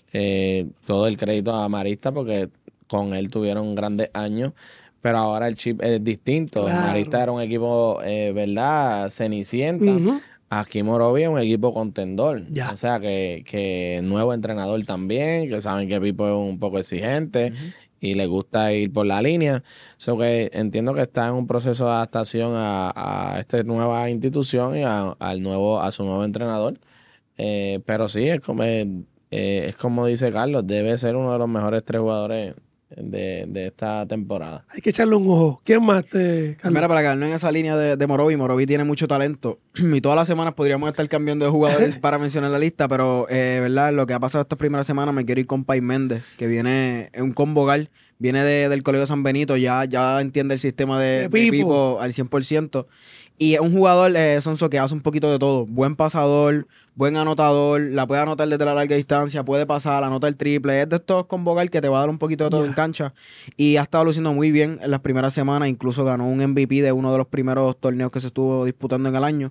Eh, todo el crédito a Marista porque con él tuvieron grandes años, pero ahora el chip es distinto. Claro. Marista era un equipo, eh, ¿verdad? Cenicienta. Ujú. Aquí Morovia es un equipo contendor. Ya. O sea, que, que nuevo entrenador también, que saben que Pipo es un poco exigente y le gusta ir por la línea. So que entiendo que está en un proceso de adaptación a, a esta nueva institución y a, al nuevo, a su nuevo entrenador. Eh, pero sí, es como, eh, eh, es como dice Carlos, debe ser uno de los mejores tres jugadores de, de esta temporada. Hay que echarle un ojo. ¿Quién más, este, Carlos? Mira, para quedarnos en esa línea de, de Morovi, Morovi tiene mucho talento y todas las semanas podríamos estar cambiando de jugadores para mencionar la lista, pero eh, verdad, lo que ha pasado estas primeras semanas, me quiero ir con Pai Méndez, que viene, es un combogal, viene de- del Colegio San Benito, ya, ya entiende el sistema de, De de Pipo. Pipo al cien por ciento. Y es un jugador, eh, Sonso, que hace un poquito de todo. Buen pasador, buen anotador, la puede anotar desde la larga distancia, puede pasar, anota el triple. Es de estos con Bogal que te va a dar un poquito de todo Ya. en cancha. Y ha estado luciendo muy bien en las primeras semanas. Incluso ganó un M V P de uno de los primeros torneos que se estuvo disputando en el año.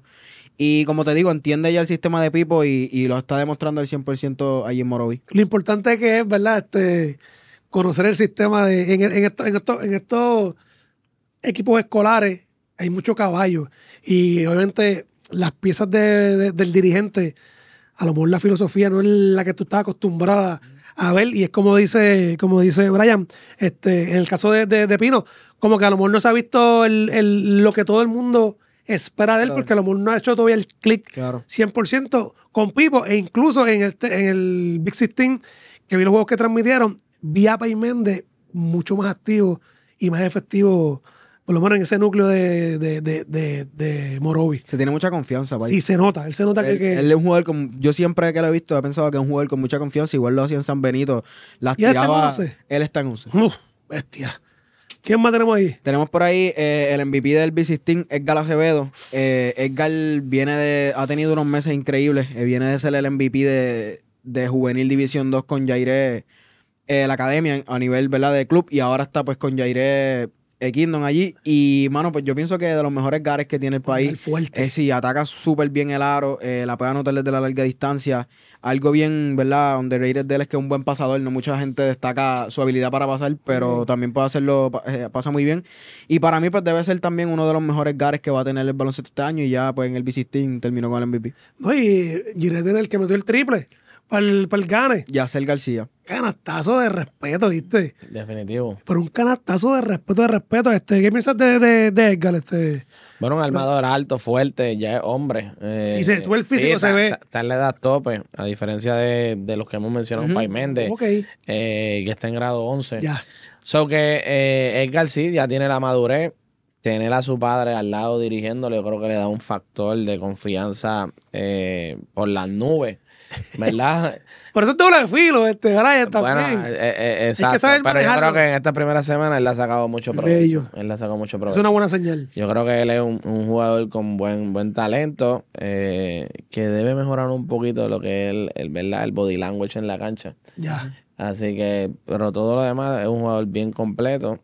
Y como te digo, entiende ya el sistema de Pipo y, y lo está demostrando al cien por ciento allí en Morovi. Lo importante que es, ¿verdad? Este, conocer el sistema de, en, en, esto- en, esto- en estos equipos escolares hay mucho caballo y obviamente las piezas de- de- del dirigente, a lo mejor la filosofía no es la que tú estás acostumbrada a ver y es como dice, como dice Brian, este, en el caso de, de- de Pino, como que a lo mejor no se ha visto el- el- lo que todo el mundo espera de él Claro. porque a lo mejor no ha hecho todavía el clic Claro. cien por ciento con Pipo e incluso en el, en el Big dieciséis que vi los juegos que transmitieron, vi a Pai Méndez mucho más activo y más efectivo, por lo menos en ese núcleo de, de, de, de, de Morovi. Se tiene mucha confianza, Pai. Sí, se nota, él se nota que... Él, que- él es un jugador con. Yo siempre que lo he visto he pensado que es un jugador con mucha confianza. Igual lo hacía en San Benito. Las ¿Y él está en tiraba. once? Él está en once. Uf, bestia. ¿Quién más tenemos ahí? Tenemos por ahí eh, el M V P del Big dieciséis, Edgar Acevedo. Eh, Edgar viene de. Ha tenido unos meses increíbles. Eh, viene de ser el M V P de, de Juvenil División dos con Jairé, eh, la academia a nivel, ¿verdad?, de club. Y ahora está pues con Jairé eh, Kingdom allí. Y, mano, pues yo pienso que de los mejores guards que tiene el El país. fuerte. Eh, sí, ataca súper bien el aro, eh, la puede anotar desde la larga distancia. Algo bien, ¿verdad? Underrated de él es que es un buen pasador. No mucha gente destaca su habilidad para pasar, pero Sí. también puede hacerlo, pa- eh, pasa muy bien. Y para mí, pues debe ser también uno de los mejores guards que va a tener el baloncesto este año. Y ya, pues en el Big dieciséis terminó con el M V P. No, y Girete era el que metió el triple para el, para el gane. Yacel García. Canastazo de respeto, ¿viste? Definitivo. Pero un canastazo de respeto, de respeto. Este, ¿qué piensas de, de, de Edgar? Este? Bueno, un armador alto, fuerte, ya es hombre. Eh, Sí, se- tú el físico se está- ve. Está, está en la edad tope, a diferencia de, de los que hemos mencionado, Ujú. Pai Méndez, Ok, eh, que está en grado once. ya. So que eh, Edgar sí ya tiene la madurez. Tener a su padre al lado dirigiéndole, yo creo que le da un factor de confianza eh, por las nubes, ¿verdad? Por eso es doble filo, este, Brian, Bueno, también. eh, eh, exacto. saber Pero yo manejarlo. creo que en esta primera semana él le ha sacado mucho provecho. Bello. Él le ha sacado mucho Es provecho. una buena señal. Yo creo que él es un, un jugador con buen buen talento, eh, que debe mejorar un poquito lo que es el, el, ¿verdad? el body language en la cancha. Ya. Así que, pero todo lo demás es un jugador bien completo,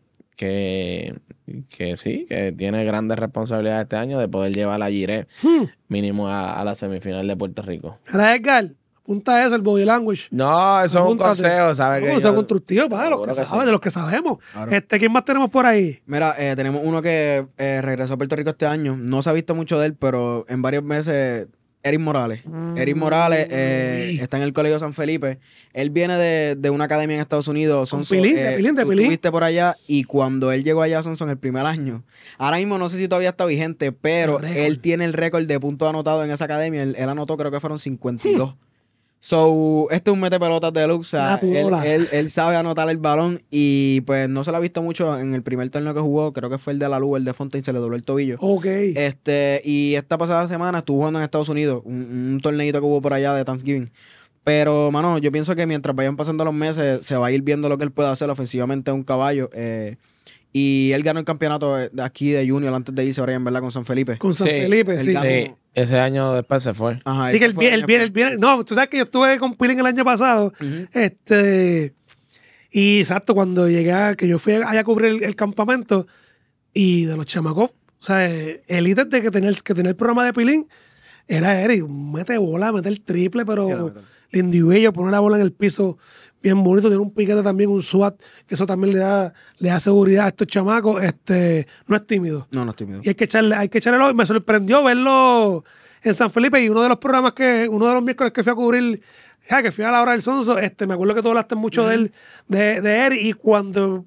que, que sí, que tiene grandes responsabilidades este año de poder llevar a Jiré Hmm. mínimo a, a la semifinal de Puerto Rico. Ahora, Edgar, apunta eso, el body language. No, eso es un Apúntate. consejo, ¿sabes? No, que eso es yo- constructivo, para los Seguro que que saben, sí. de los que sabemos. Claro. Este, ¿quién más tenemos por ahí? Mira, eh, tenemos uno que eh, regresó a Puerto Rico este año. No se ha visto mucho de él, pero en varios meses Eric Morales. Eric Morales eh, está en el Colegio San Felipe. Él viene de, de una academia en Estados Unidos. Con Sonson, Pilín, de eh, Pilín, de tú Pilín. estuviste por allá y cuando él llegó allá a Sonson el primer año, ahora mismo no sé si todavía está vigente, pero El récord. él tiene el récord de puntos anotados en esa academia. Él, él anotó, creo que fueron cincuenta y dos. So, este es un mete pelotas de luz. O sea, él, Natural. él, él sabe anotar el balón y pues no se lo ha visto mucho en el primer torneo que jugó. Creo que fue el de la Luz, el de Fontaine, se le dobló el tobillo. Ok. Este, y esta pasada semana estuvo jugando en Estados Unidos, un, un torneito que hubo por allá de Thanksgiving. Pero, mano, yo pienso que mientras vayan pasando los meses, se va a ir viendo lo que él puede hacer ofensivamente a un caballo. Eh, y él ganó el campeonato de aquí de Junior antes de irse ahora en verdad con San Felipe. Con San Sí, Felipe, él sí. ganó. Sí, ese año después se fue. Ajá, Sí, que ese él, fue viene- el él año viene, que- él viene- no, tú sabes que yo estuve con Pilín el año pasado. Ujú. Este. Y exacto, cuando llegué a, que yo fui allá a cubrir el, el campamento y de los chamacos, o sea, eh, el ítem de que tenía, el- que tenía el programa de Pilín era Eric, mete bola, mete el triple, pero Sí, la verdad. individuo, poner la bola en el piso bien bonito, tiene un piquete también, un SWAT, que eso también le da, le da seguridad a estos chamacos, este, no es tímido. No, no estoy miedo. Y hay que echarle, hay que echarle el ojo. Me sorprendió verlo en San Felipe y uno de los programas que, uno de los miércoles que fui a cubrir, ya que fui a la hora del sonso, este, me acuerdo que tú hablaste mucho de él, de, de él, y cuando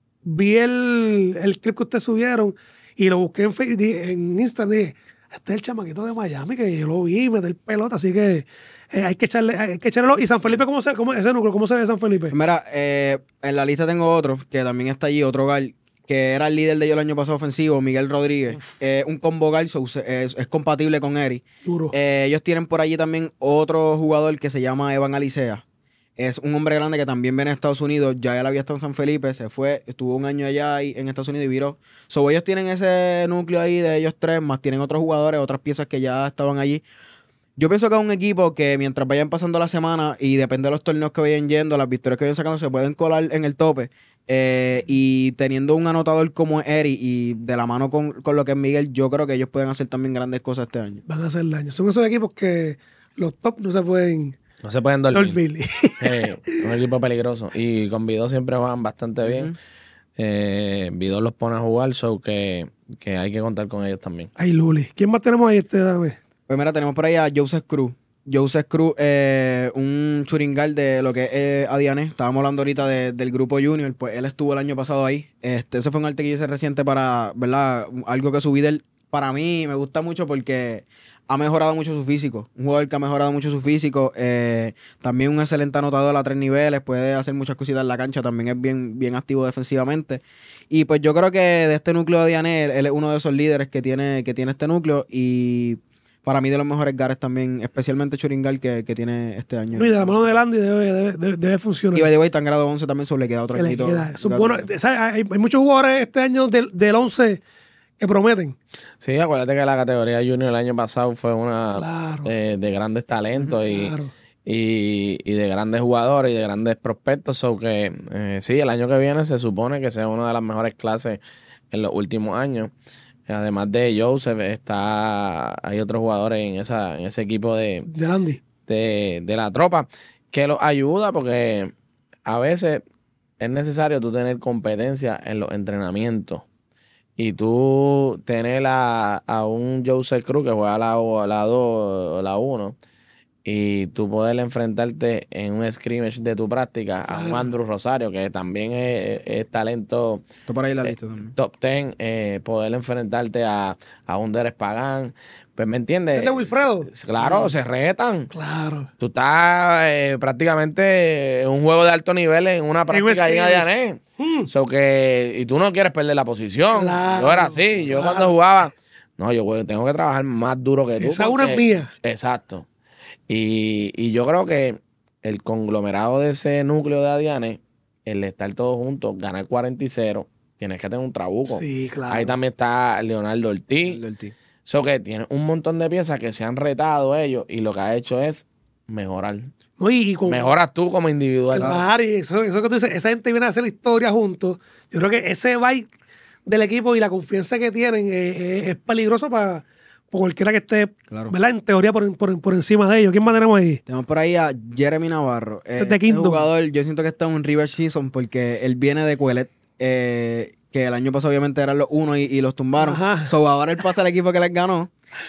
vi el, el clip que ustedes subieron y lo busqué en, Fe- di- en Instagram, dije, este es el chamaquito de Miami, que yo lo vi meter pelota, así que eh, hay que echarle, hay que echarle el ojo. ¿Y San Felipe cómo se, cómo, ese núcleo, cómo se ve San Felipe? Mira, eh, en la lista tengo otro que también está allí, otro gal, que era el líder de ellos el año pasado ofensivo, Miguel Rodríguez. Eh, un combo gal, so, se- es, es compatible con Eric. Duro. Eh, ellos tienen por allí también otro jugador que se llama Evan Alicea. Es un hombre grande que también viene a Estados Unidos. Ya él había estado en San Felipe, se fue, estuvo un año allá y- en Estados Unidos y viró. So, ellos tienen ese núcleo ahí de ellos tres, más tienen otros jugadores, otras piezas que ya estaban allí. Yo pienso que es un equipo que mientras vayan pasando la semana y depende de los torneos que vayan yendo, las victorias que vayan sacando, se pueden colar en el tope. Eh, y teniendo un anotador como Eri y de la mano con, con lo que es Miguel, yo creo que ellos pueden hacer también grandes cosas este año. Van a hacer daño. Son esos equipos que los top no se pueden No se pueden dormir. dormir. Sí, un equipo peligroso. Y con Vidó siempre juegan bastante bien. Ujú. Eh, Vidó los pone a jugar, so que, que hay que contar con ellos también. Ay, Luli. ¿Quién más tenemos ahí este dame? Pues mira, tenemos por ahí a Joseph Cruz. Joseph Cruz, eh, un churingal de lo que es eh, Adiané. Estábamos hablando ahorita de- del grupo Junior. Pues él estuvo el año pasado ahí. Este, ese fue un arte que yo hice reciente para, ¿verdad? Algo que subí de él. Para mí me gusta mucho porque ha mejorado mucho su físico. Un jugador que ha mejorado mucho su físico. Eh, también un excelente anotador a tres niveles. Puede hacer muchas cositas en la cancha. También es bien, bien activo defensivamente. Y pues yo creo que de este núcleo de Adiané, él, él es uno de esos líderes que tiene, que tiene este núcleo. Y para mí de los mejores gares también, especialmente Churingal que, que tiene este año. Y de la mano de Landy debe, debe, debe, debe funcionar. Y by the way, tan grado once también sobre le queda otro Que le añito. queda. Eso es bueno. ¿Sabes? Hay, hay muchos jugadores este año del, del once que prometen. Sí, acuérdate que la categoría junior el año pasado fue una Claro. eh, de grandes talentos y, Claro. y, y de grandes jugadores y de grandes prospectos. So que eh, sí, el año que viene se supone que sea una de las mejores clases en los últimos años. Además de Joseph, está hay otros jugadores en esa en ese equipo de, De Landy. de, de la tropa que los ayuda porque a veces es necesario tú tener competencia en los entrenamientos y tú tener a, a un Joseph Cruz que juega la, la dos o la uno y tú poder enfrentarte en un scrimmage de tu práctica a un Claro. Andrew Rosario que también es, es talento Esto por ahí la eh, lista también. top ten, eh, poder enfrentarte a, a un Derek Pagán. Pues, ¿me entiendes? ¿Ese es de Wilfredo? Claro, se retan. Claro. Tú estás eh, prácticamente en un juego de alto nivel en una práctica ahí en scrimmage. Adiané. Mm. So que, y tú no quieres perder la posición. Claro, Yo era así. Yo claro. cuando jugaba, no, yo güey, tengo que trabajar más duro que tú. Esa una es porque- mía. Exacto. Y, y yo creo que el conglomerado de ese núcleo de Adiané, el estar todos juntos, ganar cuarenta y cero, tienes que tener un trabuco. Sí, claro. Ahí también está Leonardo Ortiz. El del T. So que tiene un montón de piezas que se han retado ellos y lo que ha hecho es mejorar. No, y, y con, Mejoras tú como individual. Claro, y eso, eso que tú dices, esa gente viene a hacer historia juntos. Yo creo que ese vibe del equipo y la confianza que tienen eh, eh, es peligroso para cualquiera que esté, Claro. ¿verdad? En teoría por, por, por encima de ellos. ¿Quién más tenemos ahí? Tenemos por ahí a Jeremy Navarro. Eh, Este este Kingdom. jugador, yo siento que está en un reverse season porque él viene de Cuelet. Eh, que el año pasado obviamente eran los uno y, y los tumbaron. Ajá. So, ahora él pasa al equipo que les ganó.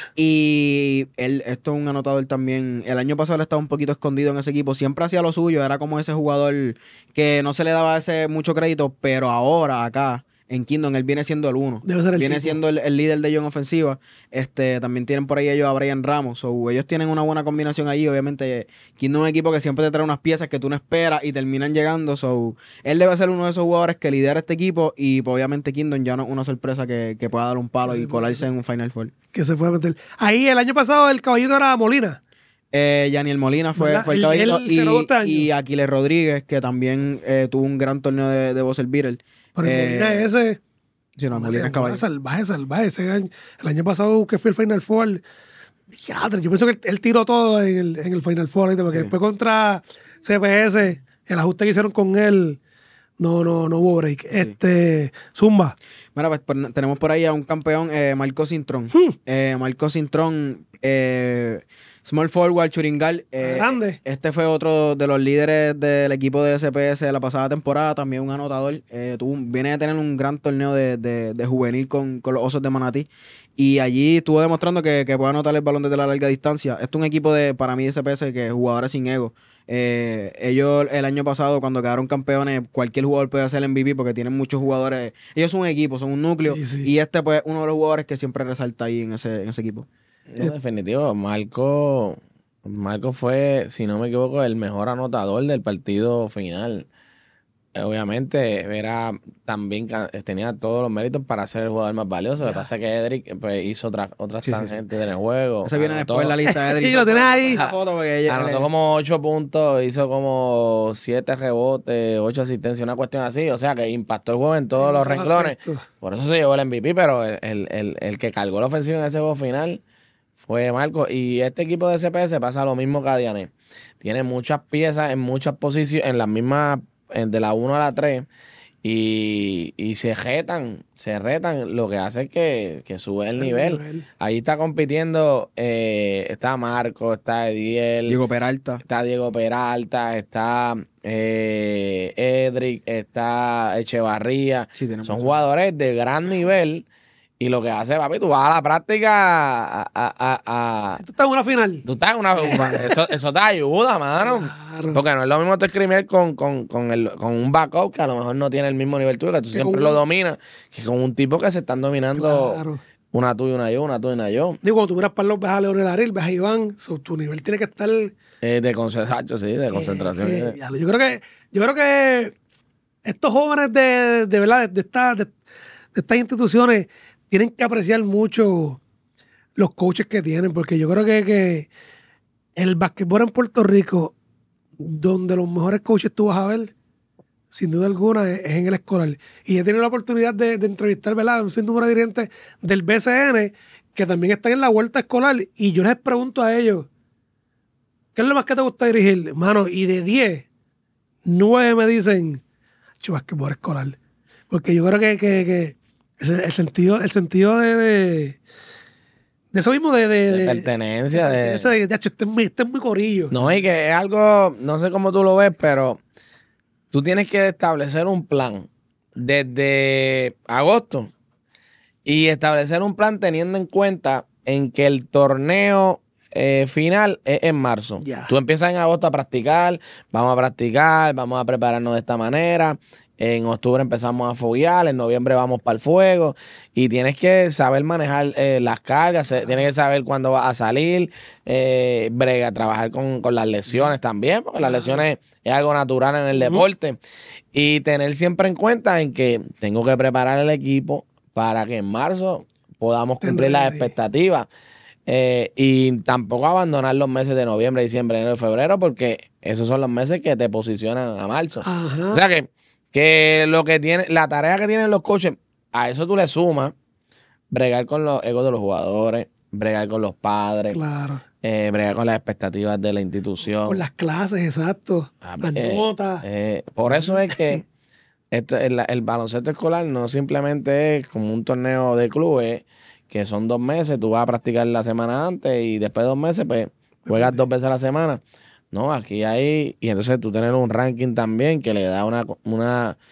Y él, esto es un anotador también. El año pasado él estaba un poquito escondido en ese equipo. Siempre hacía lo suyo. Era como ese jugador que no se le daba ese mucho crédito. Pero ahora, acá, en Kingdom, él viene siendo el uno. Debe ser el Viene tipo. siendo el, el líder de ellos en ofensiva. Este, también tienen por ahí ellos a Brian Ramos. So, ellos tienen una buena combinación allí. Obviamente, Kingdom es un equipo que siempre te trae unas piezas que tú no esperas y terminan llegando. So, él debe ser uno de esos jugadores que lidera este equipo. Y pues, obviamente Kingdom ya no es una sorpresa que, que pueda dar un palo y colarse en un Final Four. Que se puede meter. Ahí el año pasado el caballito era Molina. Eh, Yaniel Molina fue, ¿Verdad? fue el Él- caballito. él se robó este año. Y, y Aquiles Rodríguez, que también eh, tuvo un gran torneo de, de Buzzer Beater. Pero Eh, Molina ese. Sí, no, Molina es Una caballo. salvaje, salvaje. Ese año- el año pasado que fue el Final Four. Diadre, yo pienso que él, él tiró todo en el, en el Final Four. ¿viste? Porque Sí. después contra C P S, el ajuste que hicieron con él, no, no, no hubo break. Este, Zumba. Mira, pues por- tenemos por ahí a un campeón, eh, Marco Cintrón. Hmm. Eh, Marco Cintrón, eh, small forward, churingal. eh, Grande. Este fue otro de los líderes del equipo de S P S de la pasada temporada, también un anotador. Eh, tuvo, un- viene a tener un gran torneo de, de- de juvenil con, con los Osos de Manatí. Y allí estuvo demostrando que, que puede anotar el balón desde la larga distancia. Este es un equipo de, para mí, de S P S, que jugadores sin ego. Eh, ellos el año pasado, cuando quedaron campeones, cualquier jugador puede hacer el M V P porque tienen muchos jugadores. Ellos son un equipo, son un núcleo. Sí, sí. Y este, pues, uno de los jugadores que siempre resalta ahí en ese, en ese equipo. No, definitivo, Marco, Marco fue, si no me equivoco, el mejor anotador del partido final. Eh, Obviamente era también ca- tenía todos los méritos para ser el jugador más valioso. Lo que pasa es que Edric pues, hizo otras otras Sí, sí, sí. tangentes en el juego. Ese viene Anotó- después en la lista de Edric. Y lo tenés ahí. Esa foto porque ella- Anotó él- como ocho puntos, hizo como siete rebotes, ocho asistencias, una cuestión así. O sea que impactó el juego en todos los renglones. Por eso se llevó el M V P, pero el, el, el, el que cargó la ofensiva en ese juego final fue Marco. Y este equipo de C P S pasa lo mismo que a Diané. Tiene muchas piezas en muchas posiciones, en las mismas, en- de la uno a la tres. Y, y se retan, se retan, lo que hace es que, que sube el nivel. Ahí está compitiendo, eh, está Marco, está Ediel, Diego Peralta. está Diego Peralta, está eh, Edric, está Echevarría. Sí, tenemos Son mucho. jugadores de gran nivel. Y lo que hace, papi, tú vas a la práctica a... a- a- a- Si tú estás en una final. tú estás en una... Eso, eso te ayuda, mano. Claro. Porque no es lo mismo tú escribir con, con, con, el, con un backup que a lo mejor no tiene el mismo nivel tuyo, que tú Que siempre con lo un- dominas, que con un tipo que se están dominando Claro. una tú y una yo, una tú y una yo. Digo, cuando tú miras para los, ves a Leonel Aril, ves a Iván, so, tu nivel tiene que estar... Eh, de concentración, sí, de concentración. que- eh. que- diablo, yo creo que yo creo que estos jóvenes de, de verdad de, esta- de- de estas instituciones tienen que apreciar mucho los coaches que tienen, porque yo creo que, que el basquetbol en Puerto Rico, donde los mejores coaches tú vas a ver, sin duda alguna, es, es en el escolar. Y he tenido la oportunidad de, de entrevistar, ¿verdad?, un sinnúmero de dirigentes del B C N que también están en la vuelta escolar, y yo les pregunto a ellos, ¿qué es lo más que te gusta dirigir, mano? Y de diez, nueve me dicen, "Cho, basquetbol escolar". Porque yo creo que, que, que el, el sentido, el sentido de, de, de eso mismo de, de, De de- pertenencia, de- ese de, de, "Acho, este, es muy, este es muy corillo". No, y que es algo, no sé cómo tú lo ves, pero tú tienes que establecer un plan desde agosto y establecer un plan teniendo en cuenta en que el torneo eh, final es en marzo. Ya. Tú empiezas en agosto a practicar, vamos a practicar, vamos a prepararnos de esta manera. En octubre empezamos a foguear, en noviembre vamos para el fuego y tienes que saber manejar eh, las cargas, se- tienes que saber cuándo vas a salir, eh, brega, trabajar con, con las lesiones también, porque las lesiones es algo natural en el deporte y tener siempre en cuenta en que tengo que preparar el equipo para que en marzo podamos Estén cumplir las ready. expectativas. Eh, y tampoco abandonar los meses de noviembre, diciembre, enero y febrero, porque esos son los meses que te posicionan a marzo. Ajá. O sea que, que lo que tiene, la tarea que tienen los coaches, a eso tú le sumas bregar con los egos de los jugadores, bregar con los padres, Claro. eh, bregar con las expectativas de la institución. Con las clases, exacto. Ah, Las eh, notas. eh, por eso es que esto, el, el baloncesto escolar no simplemente es como un torneo de clubes, que son dos meses, tú vas a practicar la semana antes y después de dos meses, pues juegas dos veces a la semana. No, aquí hay, y entonces tú tienes un ranking también que le da una, una,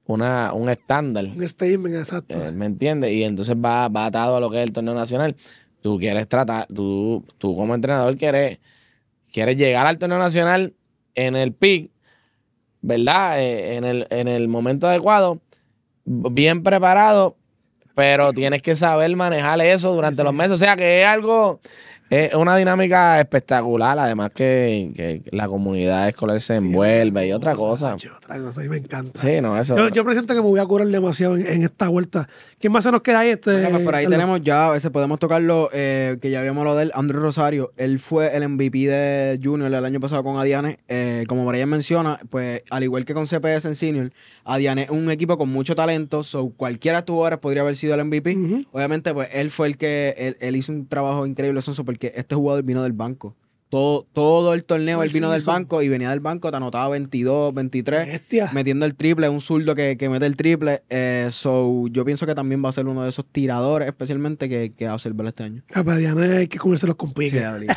una, un estándar. Un statement, exacto. Eh, ¿Me entiendes? Y entonces va, va atado a lo que es el torneo nacional. Tú quieres tratar, tú, tú como entrenador quieres, quieres llegar al torneo nacional en el pick, ¿verdad? Eh, en, el, en el momento adecuado, bien preparado, pero tienes que saber manejar eso durante Sí, sí. los meses. O sea que es algo, es una dinámica espectacular, además que, que la comunidad escolar se Sí, envuelve y otra cosa. macho, otra cosa, y me encanta. Sí, no, eso. Yo, yo presiento que me voy a curar demasiado en, en esta vuelta. ¿Quién más se nos queda ahí? Este, Mira, pues por ahí Carlos? tenemos ya, a veces podemos tocarlo, eh, que ya habíamos lo del Andrew Rosario. Él fue el M V P de Junior el año pasado con Adiane. Eh, como Brian menciona, pues al igual que con C P S en Senior, Adiane es un equipo con mucho talento, so cualquiera de tus horas podría haber sido el M V P. Ujú. Obviamente, pues él fue el que, él, él hizo un trabajo increíble, Sonso, porque este jugador vino del banco. Todo, todo el torneo All él vino del season. banco y venía del banco, te anotaba veintidós, veintitrés. Bestia. Metiendo el triple, un zurdo que, que mete el triple. Eh, so, yo pienso que también va a ser uno de esos tiradores, especialmente que, que va a observar este año. A Diana hay que comérselos con pique. Sí, Abel.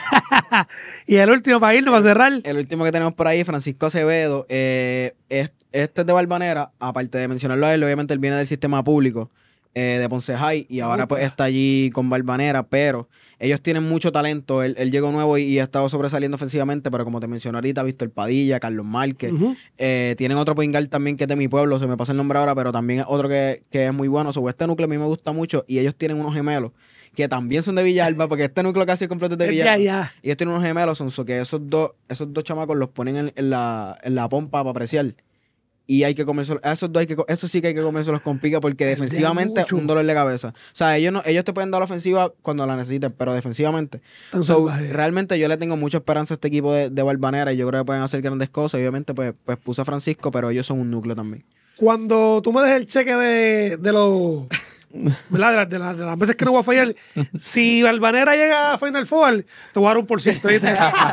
Y el último para irnos, para cerrar. El último que tenemos por ahí, Francisco Acevedo. Eh, es- este es de Balvanera, aparte de mencionarlo a él, obviamente él viene del sistema público eh, de Ponce High y ahora pues Opa. está allí con Balvanera, pero ellos tienen mucho talento. Él, él llegó nuevo y, y ha estado sobresaliendo ofensivamente, pero como te mencioné ahorita, Víctor Padilla, Carlos Márquez. Ujú. Eh, tienen otro point guard también que es de mi pueblo, se me pasa el nombre ahora, pero también es otro que, que es muy bueno. So, este núcleo a mí me gusta mucho y ellos tienen unos gemelos que también son de Villalba, porque este núcleo casi completo es de Es de Villalba. allá. Y ellos tienen unos gemelos, son so que esos dos, esos dos chamacos los ponen en, en la, en la pompa para apreciar. Y hay que comerse, a esos dos hay que, co- eso sí que hay que comérselos con pica porque El de defensivamente es mucho. un dolor de cabeza. O sea, ellos no, ellos te pueden dar la ofensiva cuando la necesiten, pero defensivamente. Tan So, salvaje. realmente yo le tengo mucha esperanza a este equipo de, de Balvanera y yo creo que pueden hacer grandes cosas. Y obviamente, pues, pues puse a Francisco, pero ellos son un núcleo también. Cuando tú me des el cheque de, de los. ¿Verdad? De, la- de la- de las veces que no voy a fallar. Si Balvanera llega a Final Four, te voy a dar un por ciento. ¿Viste?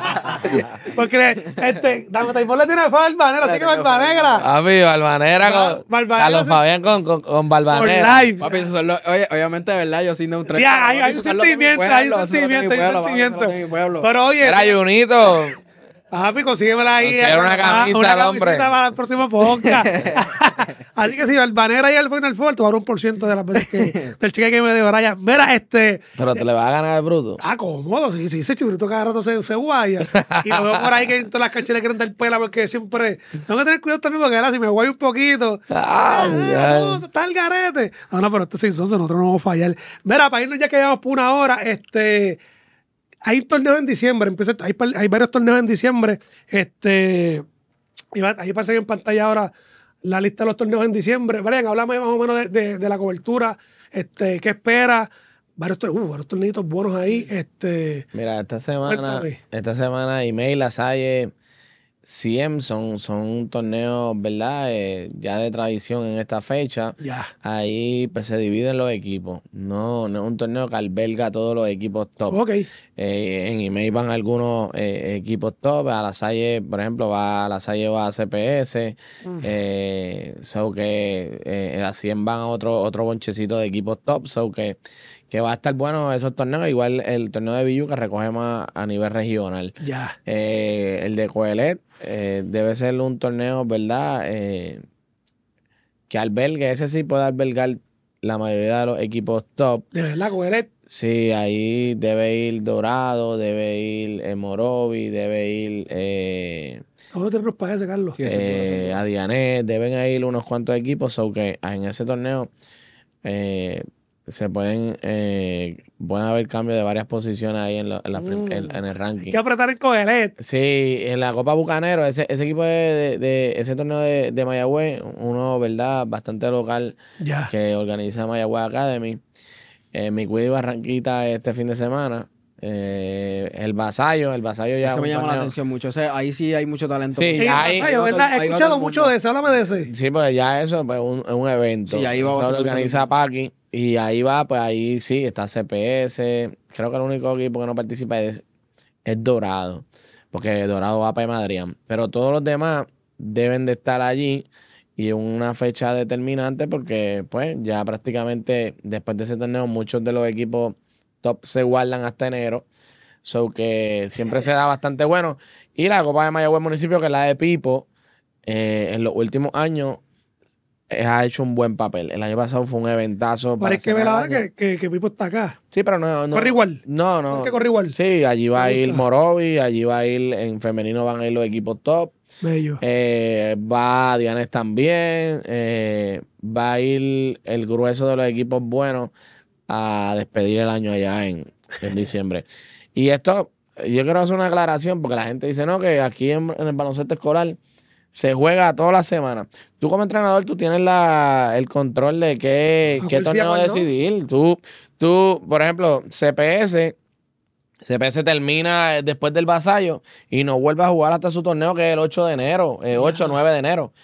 Porque este, dame Taimón le tiene fe a Balvanera, así que Balvanera. Papi, Balvanera Ba- con Balvanera Carlos se- Fabián con, con, con Por Balvanera. live. Papi, esos son los- oye, obviamente, de verdad, yo soy neutral. Sí, hay, Papi, hay un esos son los de mi sentimiento, hay un pueblo, esos son los de mi sentimiento, hay un pueblo, papi, esos son los de mi sentimiento. pueblo. Pero oye, Era Junito. papi, consíguemela ahí. Consigue una Ah, camisa una al hombre. camisita para el próximo podcast. Así que si Balvanera llega al Final Four, te voy a dar un por ciento de las veces que, del cheque que me dio Brian. Mira, este. Pero te le vas a ganar el bruto. Ah, cómodo, sí, sí, ese chibrito cada rato se, se guaya. Y lo veo por ahí que en todas las canchas le quieren dar pela porque siempre. Tengo que tener cuidado también porque ahora si me guayo un poquito. Ah, eh, ya. eso, está el garete. No, no, pero este sí, entonces nosotros no vamos a fallar. Mira, para irnos ya que llevamos por una hora, este. Hay torneos en diciembre, empieza, hay, par- hay varios torneos en diciembre. Este. y va- ahí aparece en pantalla ahora la lista de los torneos en diciembre. Brian, háblame más o menos de, de- de la cobertura. Este, ¿qué espera? Varios, tor- uh, varios torneitos buenos ahí. Este. Mira, esta semana, Cuéntame. esta semana, Email, Lasalle, C M son, son torneos, ¿verdad? Eh, ya de tradición en esta fecha. Ya. Ahí pues, se dividen los equipos. No, no es un torneo que alberga a todos los equipos top. Ok. Eh, en Email van algunos eh, equipos top. A la Salle, por ejemplo, va a la Salle va a C P S. Eh, so que eh, a cien van a otro, otro bonchecito de equipos top. So que, que va a estar bueno esos torneos. Igual el torneo de Villu que recoge más a nivel regional. Ya. Eh, el de Coelet eh, debe ser un torneo, ¿verdad? Eh, que albergue, ese sí puede albergar la mayoría de los equipos top. De verdad, Coelet. Sí, ahí debe ir Dorado, debe ir eh, Morovi, debe ir eh, Vamos a tenerlos para ese, Carlos. Sí, eso es bueno, eso es eh, bueno. Adiané, deben ir unos cuantos equipos, so que en ese torneo eh, se pueden, eh, pueden haber cambios de varias posiciones ahí en, lo- en, la prim- en- en el Hay ranking. que apretar en Coelet. Sí, en la Copa Bucanero, ese, ese equipo de, de- de- ese torneo de, de Mayagüez, uno, ¿verdad? Bastante local Ya. que organiza Mayagüez Academy. Eh, mi Cuida y Barranquita este fin de semana. Eh, el Vasallo, el Vasallo ya. Eso me un llama la torneo- atención mucho. O sea, ahí sí hay mucho talento. Sí, En el ya hay- Vasallo, hay ¿verdad? otro- He hay escuchado otro mucho mundo. de eso. Háblame de ese. Sí, pues ya eso pues, un- es un evento. Sí, ahí va a Eso ser lo un organiza evento. Paqui. Y ahí va, pues ahí sí, está C P S. Creo que el único equipo que no participa es, es Dorado. Porque Dorado va para Madrid. Pero todos los demás deben de estar allí. Y en una fecha determinante porque pues ya prácticamente después de ese torneo muchos de los equipos top se guardan hasta enero. So que siempre se da bastante bueno. Y la Copa de Mayagüez Municipio, que es la de Pipo, eh, en los últimos años ha hecho un buen papel. El año pasado fue un eventazo. Pero hay que ver ahora que, que, que Pipo está acá. Sí, pero no. no ¿Corre igual? No, no. ¿Por qué corre igual? Sí, allí va a ir gusta. Morovi, allí va a ir, en femenino van a ir los equipos top. Bello. Eh, va Dianes también. Eh, va a ir el grueso de los equipos buenos a despedir el año allá en, en diciembre. Y esto, yo quiero hacer una aclaración porque la gente dice, no, que aquí en, en el baloncesto escolar se juega toda la semana. Tú como entrenador, tú tienes la, el control de qué, Ah, qué pues sí, torneo ¿cuál no? decidir. Tú, tú, por ejemplo, C P S, C P S termina después del vasallo y no vuelve a jugar hasta su torneo que es el ocho de enero, eh, ocho o nueve de enero.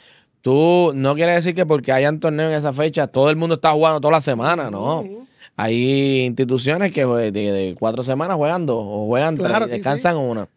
Tú no quiere decir que porque hayan torneo en esa fecha, todo el mundo está jugando toda la semana, no. Ujú. Hay instituciones que de, de cuatro semanas juegan dos o juegan Claro, tres y sí, descansan una.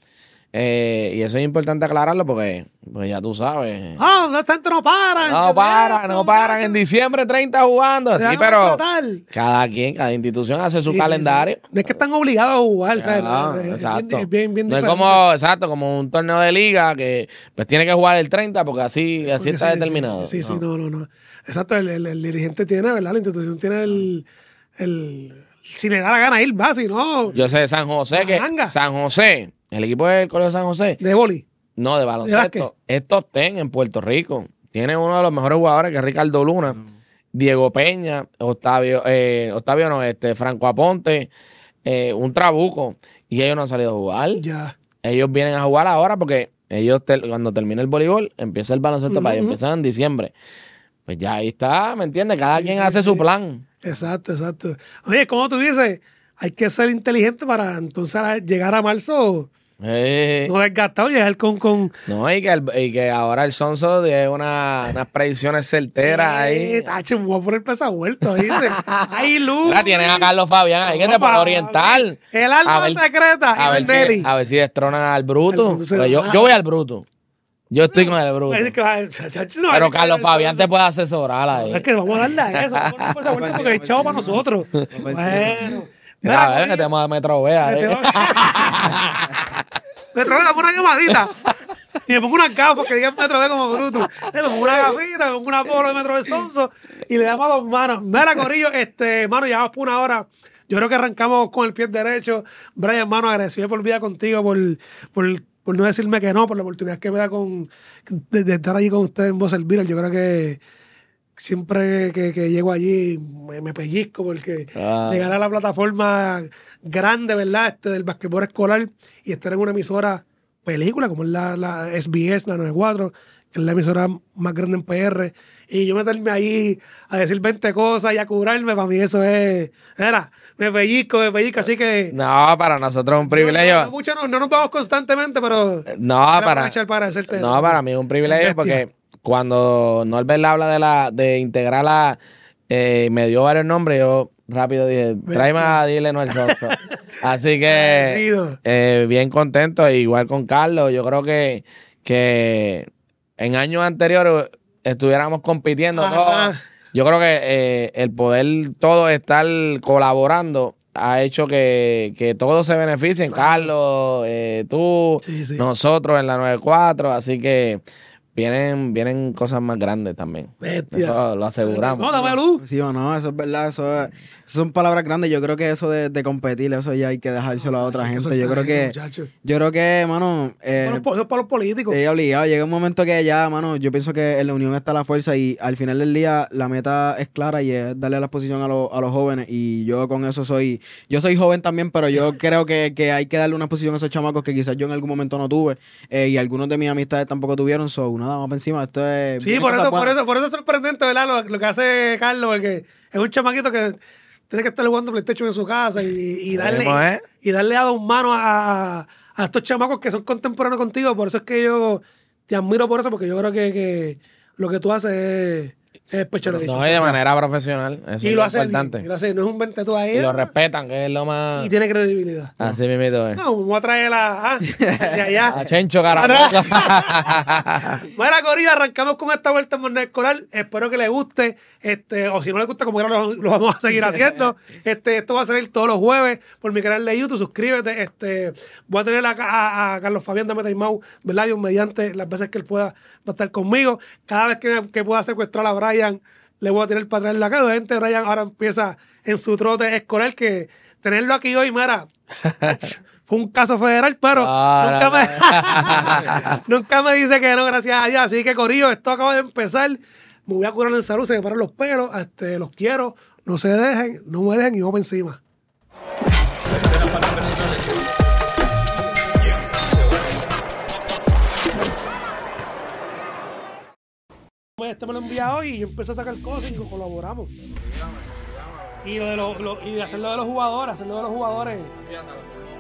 Eh, y eso es importante aclararlo porque pues ya tú sabes. Ah, no, esta gente no para. No paran, no paran. En diciembre treinta jugando. Sí, pero cada quien, cada institución hace su Sí, sí, calendario. sí. No es que están obligados a jugar, ¿sabes? Ah, Es bien- exacto. es bien, bien no es diferente. como, exacto, como un torneo de liga que pues tiene que jugar el treinta porque así, así Porque está sí, determinado. Sí, sí, No. no, no, no. Exacto, el, el- el dirigente tiene, ¿verdad? La institución tiene el, el... Si le da la gana ir, va, si no... Yo sé de San José que Manga. San José, el equipo del Colegio San José, De boli. no de baloncesto, es top ten en Puerto Rico. Tiene uno de los mejores jugadores que es Ricardo Luna, Diego Peña, Octavio, eh, Octavio no, este, Franco Aponte, eh, un trabuco. Y ellos no han salido a jugar. Ya. Ellos vienen a jugar ahora porque ellos te- cuando termina el voleibol, empieza el baloncesto Ujú, para ellos, ujú. empiezan en diciembre. Pues ya ahí está, ¿me entiendes? Cada Sí, quien sí, hace sí. su plan. Exacto, exacto. Oye, como tú dices, hay que ser inteligente para entonces a- llegar a marzo Eh, no desgastado, llegar con... con no, y que, el- y que ahora el Sonso de una, unas predicciones certeras Eh, ahí. tacho, me voy a poner pesa vuelto. ¿Viste? ¡Ay, Luz! Ahora tienes a Carlos Fabián ahí que te puede Papá, orientar. El A alma ver- secreta. A y ver, el si, Nelly. a ver si destronan al Bruto. Al Bruto se Porque yo, va. yo voy al Bruto. Yo estoy con el Bruto. Es que, ay, chacho, no, Pero es que- Carlos Fabián te puede asesorar ahí. Es que vamos a darle a eso. Vamos a poner pesa vuelto porque es chavo para nosotros. Bueno. Mira, a ver, Corillo, que tenemos a Metro Vea. me eh. tengo- Me trae una llamadita. Y me pongo unas gafas que digan Metro B como bruto. Me pongo una gafita, me pongo una polo de Metro B Sonso y le damos a dos manos. Mira, Corillo, este, mano, ya vamos por una hora. Yo creo que arrancamos con el pie derecho. Brian, mano, agradecido por vida contigo, por, por, por no decirme que no, por la oportunidad que me da con, de, de estar allí con ustedes en Voz El Viral. Yo creo que siempre que, que llego allí me, me pellizco porque Ah. llegar a la plataforma grande, ¿verdad? Este, del basquetbol escolar y estar en una emisora película como es la, la S B S, la noventa y cuatro, que es la emisora más grande en P R, y yo meterme ahí a decir veinte cosas y a curarme, para mí eso es, era, me pellizco, me pellizco, así que... No, para nosotros es un privilegio. No, no, mucho no, no nos vamos constantemente, pero... No, quiero para, aprovechar para hacerte no, eso. para mí es un privilegio Bestia. porque cuando Norbert habla de la de integrar la eh, me dio varios nombres, yo rápido dije, tráeme a Dile no el Sonso. Así que Agradecido. eh, bien contento, igual con Carlos. Yo creo que, que en años anteriores estuviéramos compitiendo Ajá. todos. Yo creo que eh, el poder todo estar colaborando ha hecho que, que todos se beneficien. Claro. Carlos, eh, tú, Sí, sí. nosotros en la noventa y cuatro. Así que vienen, vienen cosas más grandes también. Bestia. Eso lo aseguramos. No, dame luz. Sí o no, eso es verdad, eso, es- eso son palabras grandes. Yo creo que eso de, de competir, eso ya hay que dejárselo a otra Hay que gente. Yo soltar creo que, eso, muchacho. yo creo que, mano, eh, Para los po- eso es para los políticos. sí, obligado. Llega un momento que ya, mano, yo pienso que en la unión está la fuerza y al final del día la meta es clara y es darle la posición a, los- a los jóvenes y yo con eso soy, yo soy joven también, pero yo creo que, que hay que darle una posición a esos chamacos que quizás yo en algún momento no tuve eh, y algunos de mis amistades tampoco tuvieron, so, nada, vamos para encima, esto es... Sí, vienen por cosas eso, por buenas. eso, por eso es sorprendente, ¿verdad? Lo, lo que hace Carlos, porque es un chamaquito que tiene que estar jugando PlayStation en su casa y, y darle, Mismo, ¿eh? y darle a dos manos a, a estos chamacos que son contemporáneos contigo. Por eso es que yo te admiro por eso, porque yo creo que, que lo que tú haces es, es pecho de No, y de manera profesional. Eso Y es lo lo haces importante. bien, y lo haces, no es un vente tú ahí. Y lo ah, respetan, que es lo más. y tiene credibilidad. Así mismo es. No, vamos a traer a, ah, de allá. A Chencho Caramoso. Mira, Corilla, arrancamos con esta vuelta en Mornal Escolar. Espero que les guste. Este, o si no les gusta, como quiera, lo, lo vamos a seguir haciendo. Este, esto va a salir todos los jueves por mi canal de YouTube. Suscríbete. Este, voy a tener a, a- a Carlos Fabián de Mau, ¿verdad? Dios mediante las veces que él pueda va a estar conmigo. Cada vez que, que pueda secuestrar a Ryan le voy a tirar para atrás en la cara. Obviamente Ryan ahora empieza en su trote escolar, que tenerlo aquí hoy, mira, fue un caso federal, pero Ah, nunca, no, me, nunca me dice que no, gracias a Dios. Así que, corillo, esto acaba de empezar. Me voy a curar en salud, se me paran los pelos, este, los quiero, no se dejen, no me dejen y vamos encima. Este me lo envía hoy y yo empecé a sacar cosas y colaboramos. Y lo de, lo, lo, y de hacerlo de los jugadores, hacerlo de los jugadores.